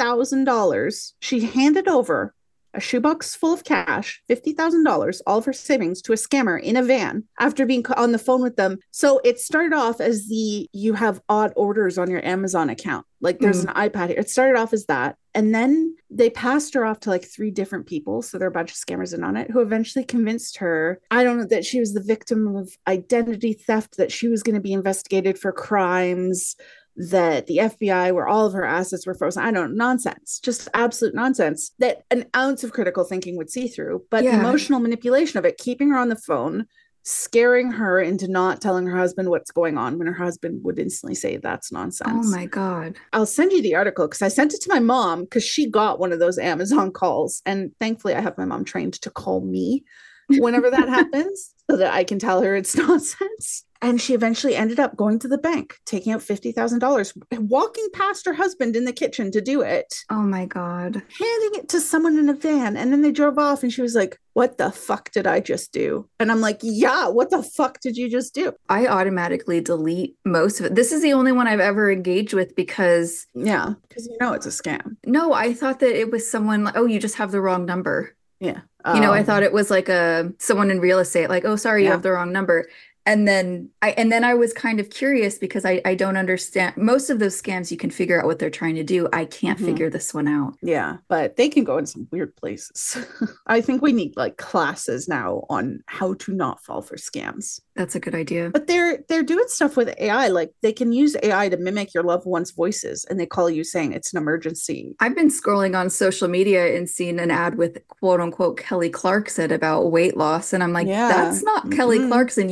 $50,000. She handed over a shoebox full of cash, $50,000, all of her savings, to a scammer in a van after being on the phone with them. So it started off as you have odd orders on your Amazon account. There's an iPad here. It started off as that. And then they passed her off to 3 different people. So there are a bunch of scammers in on it who eventually convinced her, I don't know, that she was the victim of identity theft, that she was going to be investigated for crimes, that the FBI, where all of her assets were frozen. I don't know, nonsense, just absolute nonsense that an ounce of critical thinking would see through. But the emotional manipulation of it, keeping her on the phone, scaring her into not telling her husband what's going on when her husband would instantly say that's nonsense. Oh my God. I'll send you the article because I sent it to my mom because she got one of those Amazon calls. And thankfully I have my mom trained to call me whenever that happens so that I can tell her it's nonsense. And she eventually ended up going to the bank, taking out $50,000, walking past her husband in the kitchen to do it. Oh my God. Handing it to someone in a van. And then they drove off and she was like, what the fuck did I just do? And I'm like, yeah, what the fuck did you just do? I automatically delete most of it. This is the only one I've ever engaged with because... Yeah, because it's a scam. No, I thought that it was someone, you just have the wrong number. Yeah. I thought it was someone in real estate, oh, sorry, you have the wrong number. And then I was kind of curious because I don't understand. Most of those scams, you can figure out what they're trying to do. I can't figure this one out. Yeah, but they can go in some weird places. I think we need classes now on how to not fall for scams. That's a good idea. But they're doing stuff with AI. They can use AI to mimic your loved one's voices and they call you saying it's an emergency. I've been scrolling on social media and seen an ad with quote unquote Kelly Clarkson about weight loss. And I'm like, that's not Kelly Clarkson. You can tell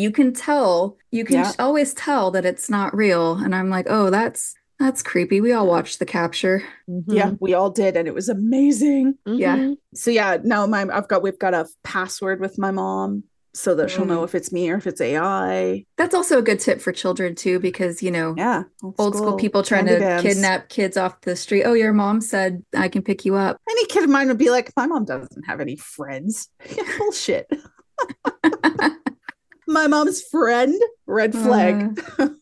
tell. You can Yeah. always tell that it's not real. And I'm like, oh, that's creepy. We all watched the capture. Yeah, we all did, and it was amazing. Yeah. So yeah, now we've got a password with my mom so that she'll know if it's me or if it's AI. That's also a good tip for children too, because Yeah, old school people trying to kidnap kids off the street. Oh, your mom said I can pick you up. Any kid of mine would be like, my mom doesn't have any friends. Yeah, bullshit. My mom's friend, red flag.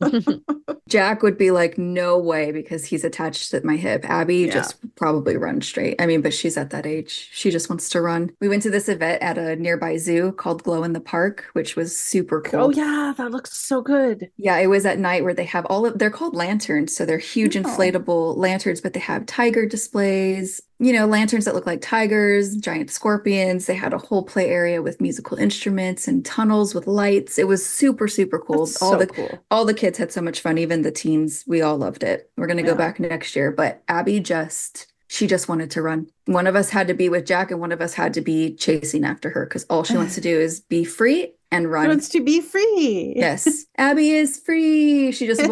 Jack would be like, no way, because he's attached to my hip. Abby just probably run straight. I mean, but she's at that age. She just wants to run. We went to this event at a nearby zoo called Glow in the Park, which was super cool. Oh yeah, that looks so good. Yeah, it was at night where they have they're called lanterns. So they're huge inflatable lanterns, but they have tiger displays, lanterns that look like tigers, giant scorpions. They had a whole play area with musical instruments and tunnels with lights. It was super, super cool. That's cool. All the kids had so much fun, even the teens. We all loved it. We're going to go back next year. But Abby she just wanted to run. One of us had to be with Jack and one of us had to be chasing after her because all she wants to do is be free and run. She wants to be free. Yes. Abby is free. She just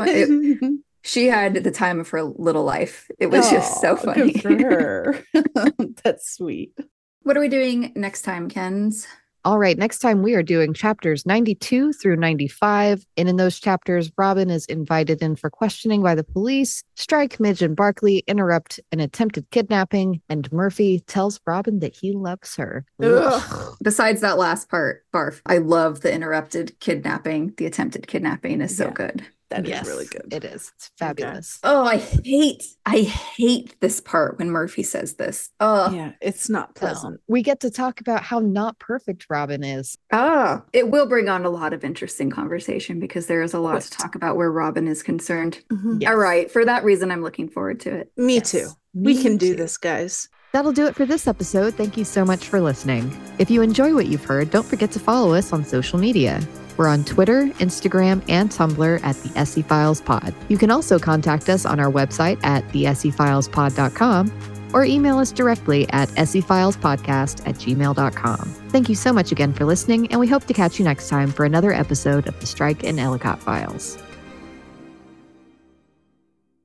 she had the time of her little life. It was just so funny. Good for her. That's sweet. What are we doing next time, Kens? All right, next time we are doing chapters 92 through 95. And in those chapters, Robin is invited in for questioning by the police. Strike, Midge, and Barkley interrupt an attempted kidnapping, and Murphy tells Robin that he loves her. Besides that last part, barf. I love the interrupted kidnapping. The attempted kidnapping is so good. That is really good. It is. It's fabulous. Okay. Oh, I hate this part when Murphy says this. Oh, yeah, it's not pleasant. We get to talk about how not perfect Robin is. It will bring on a lot of interesting conversation because there is a lot to talk about where Robin is concerned. Yes. All right. For that reason, I'm looking forward to it. Me too. We can do this, guys. That'll do it for this episode. Thank you so much for listening. If you enjoy what you've heard, don't forget to follow us on social media. We're on Twitter, Instagram, and Tumblr at the SE Files Pod. You can also contact us on our website at thesefilespod.com or email us directly at sefilespodcast@gmail.com. Thank you so much again for listening, and we hope to catch you next time for another episode of the Strike and Ellicott Files.